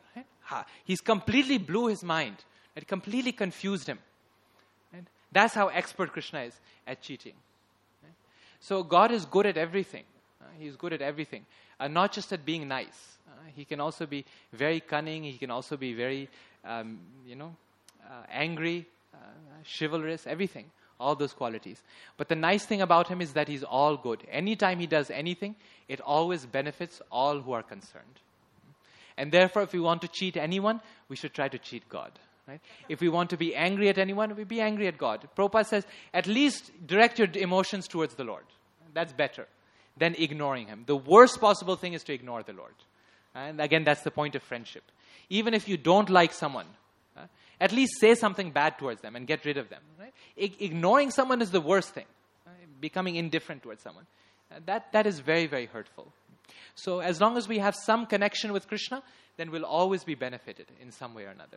He's completely blew his mind. It completely confused him. Right? That's how expert Krishna is at cheating. Right? So God is good at everything. Uh, he's good at everything. Uh, not just at being nice. Uh, he can also be very cunning. He can also be very, um, you know, uh, angry, uh, chivalrous, everything. All those qualities. But the nice thing about him is that he's all good. Anytime he does anything, it always benefits all who are concerned. And therefore, if we want to cheat anyone, we should try to cheat God. Right? If we want to be angry at anyone, we be angry at God. Prabhupada says, at least direct your emotions towards the Lord. That's better than ignoring him. The worst possible thing is to ignore the Lord. And again, that's the point of friendship. Even if you don't like someone, uh, at least say something bad towards them and get rid of them. Right? I- ignoring someone is the worst thing. Right? Becoming indifferent towards someone. Uh, that, that is very, very hurtful. So as long as we have some connection with Krishna, then we'll always be benefited in some way or another.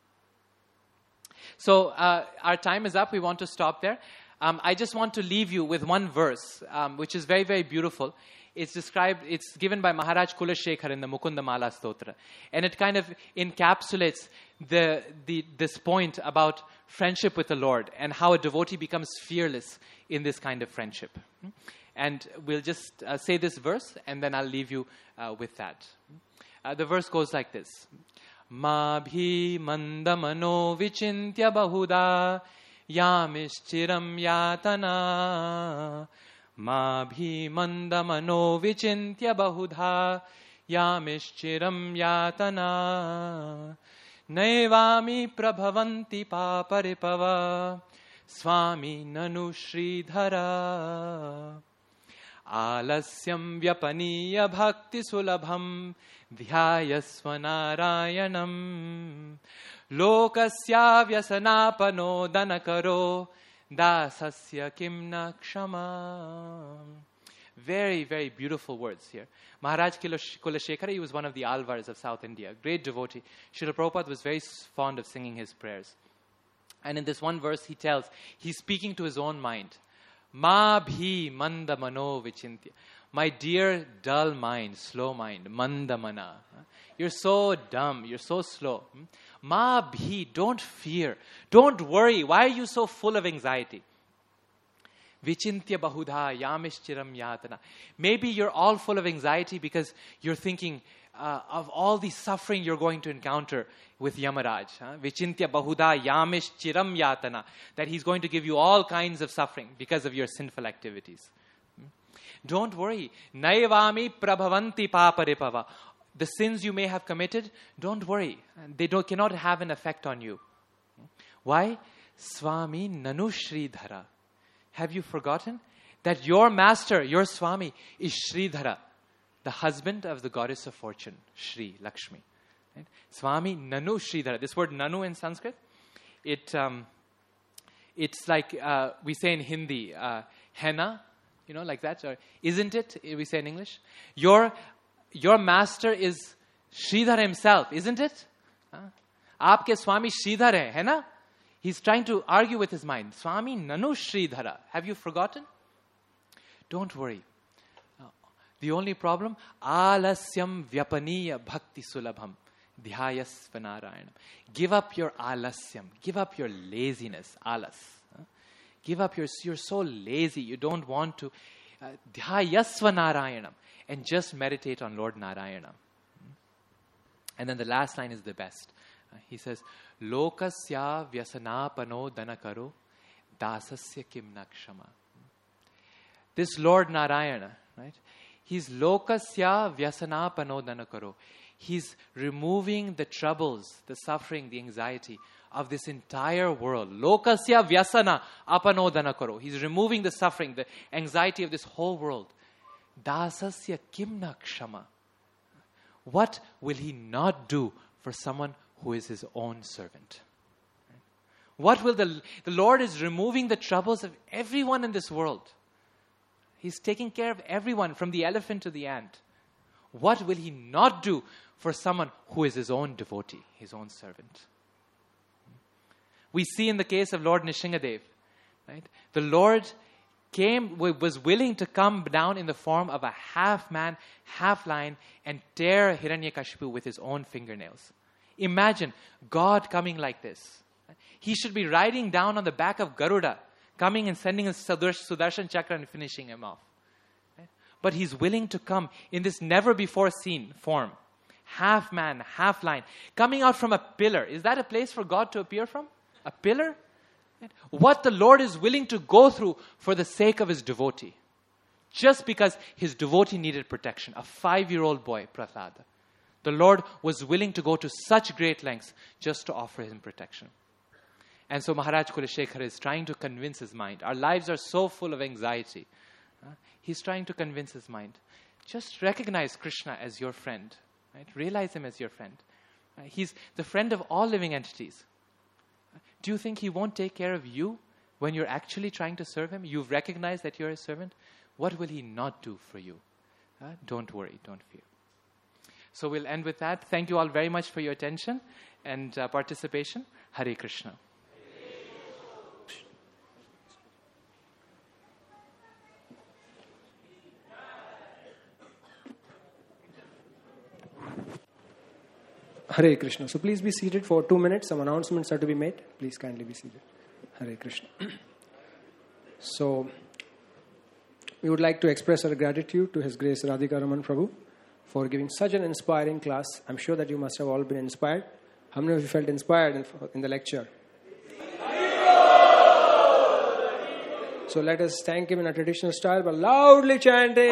So uh, our time is up. We want to stop there. Um, I just want to leave you with one verse, um, which is very, very beautiful. It's described, it's given by Maharaj Kulashekar in the Mukunda Mala Stotra. And it kind of encapsulates the, the, this point about friendship with the Lord and how a devotee becomes fearless in this kind of friendship. And we'll just uh, say this verse, and then I'll leave you uh, with that. Uh, the verse goes like this. Ma bhi mandamano vichintya bahuda yamishchiram yatana. Ma bhi mandamano vichintya bahudha yamishchiram yatana. Naivami prabhavanti paparipava swami nanu sridhara. Alasyam vyapaniya bhakti sulabham dhyayasva narayanam. Lokasya vyasanapano danakaro dasasya kimna kshama. Very, very beautiful words here. Maharaj Kulashekara, he was one of the Alvars of South India, great devotee. Srila Prabhupada was very fond of singing his prayers. And in this one verse he tells, he's speaking to his own mind. Ma bhi manda mano vichintya. My dear dull mind, slow mind, manda mana. You're so dumb, you're so slow. Ma bhi, don't fear, don't worry. Why are you so full of anxiety? Vichintya bahudha yamishchiram yatana. Maybe you're all full of anxiety because you're thinking uh, of all the suffering you're going to encounter with Yamaraj. Huh? Vichintya bahuda yamishchiram yatana. That he's going to give you all kinds of suffering because of your sinful activities. Hmm? Don't worry. Naivami prabhavanti paparipava. The sins you may have committed, don't worry. They don't, cannot have an effect on you. Why? Swami nanu sridhara. Have you forgotten that your master, your Swami, is Sridhara, the husband of the goddess of fortune, Shri Lakshmi. Right? Swami Nanu Sridhara. This word Nanu in Sanskrit, it um, it's like uh, we say in Hindi, uh, henna, you know, like that. Or isn't it? We say in English. Your your master is Sridhar himself, isn't it? Huh? Aapke Swami Sridhar hai, hai na? He's trying to argue with his mind. Swami Nanu Sridhara. Have you forgotten? Don't worry. Uh, the only problem, alasyam vyapaniya bhakti sulabham dhyayasva narayanam. Give up your alasyam. Give up your laziness. Alas. Uh, give up your, you're so lazy. You don't want to. Uh, dhyayasva narayanam. And just meditate on Lord Narayana. And then the last line is the best. Uh, he says, Lokasya vyasanapano danakaro dasasya kimna kshama. This Lord Narayana, right? He's lokasya vyasanapano danakaro. He's removing the troubles, the suffering, the anxiety of this entire world. Lokasya vyasana apano danakaro. He's removing the suffering, the anxiety of this whole world. Dasasya kimna kshama. What will he not do for someone who is his own servant? What will the, the Lord is removing the troubles of everyone in this world. He's taking care of everyone from the elephant to the ant. What will he not do for someone who is his own devotee, his own servant? We see in the case of Lord Nishingadev, right? The Lord came, was willing to come down in the form of a half man, half lion, and tear Hiranyakashipu with his own fingernails. Imagine God coming like this. He should be riding down on the back of Garuda, coming and sending his Sudarshan Chakra and finishing him off. But he's willing to come in this never before seen form. Half man, half lion, coming out from a pillar. Is that a place for God to appear from? A pillar? What the Lord is willing to go through for the sake of his devotee. Just because his devotee needed protection. A five-year-old boy, Prahlada. The Lord was willing to go to such great lengths just to offer him protection. And so Maharaj Kulashekara is trying to convince his mind. Our lives are so full of anxiety. Uh, he's trying to convince his mind. Just recognize Krishna as your friend. Right? Realize him as your friend. Uh, he's the friend of all living entities. Uh, do you think he won't take care of you when you're actually trying to serve him? You've recognized that you're a servant. What will he not do for you? Uh, don't worry. Don't fear. So we'll end with that. Thank you all very much for your attention and uh, participation. Hare Krishna. Hare Krishna. So please be seated for two minutes. Some announcements are to be made. Please kindly be seated. Hare Krishna. So, we would like to express our gratitude to His Grace Radhika Raman Prabhu for giving such an inspiring class. I'm sure that you must have all been inspired. How many of you felt inspired in, in the lecture? So let us thank him in a traditional style by loudly chanting.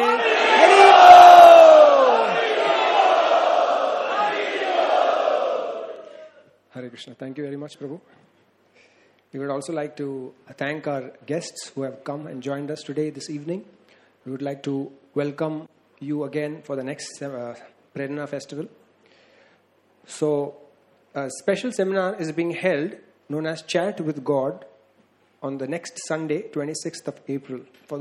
Hare Krishna. Thank you very much, Prabhu. We would also like to thank our guests who have come and joined us today, this evening. We would like to welcome you again for the next uh, Prerna Festival. So, a special seminar is being held known as Chat with God on the next Sunday, twenty-sixth of April. For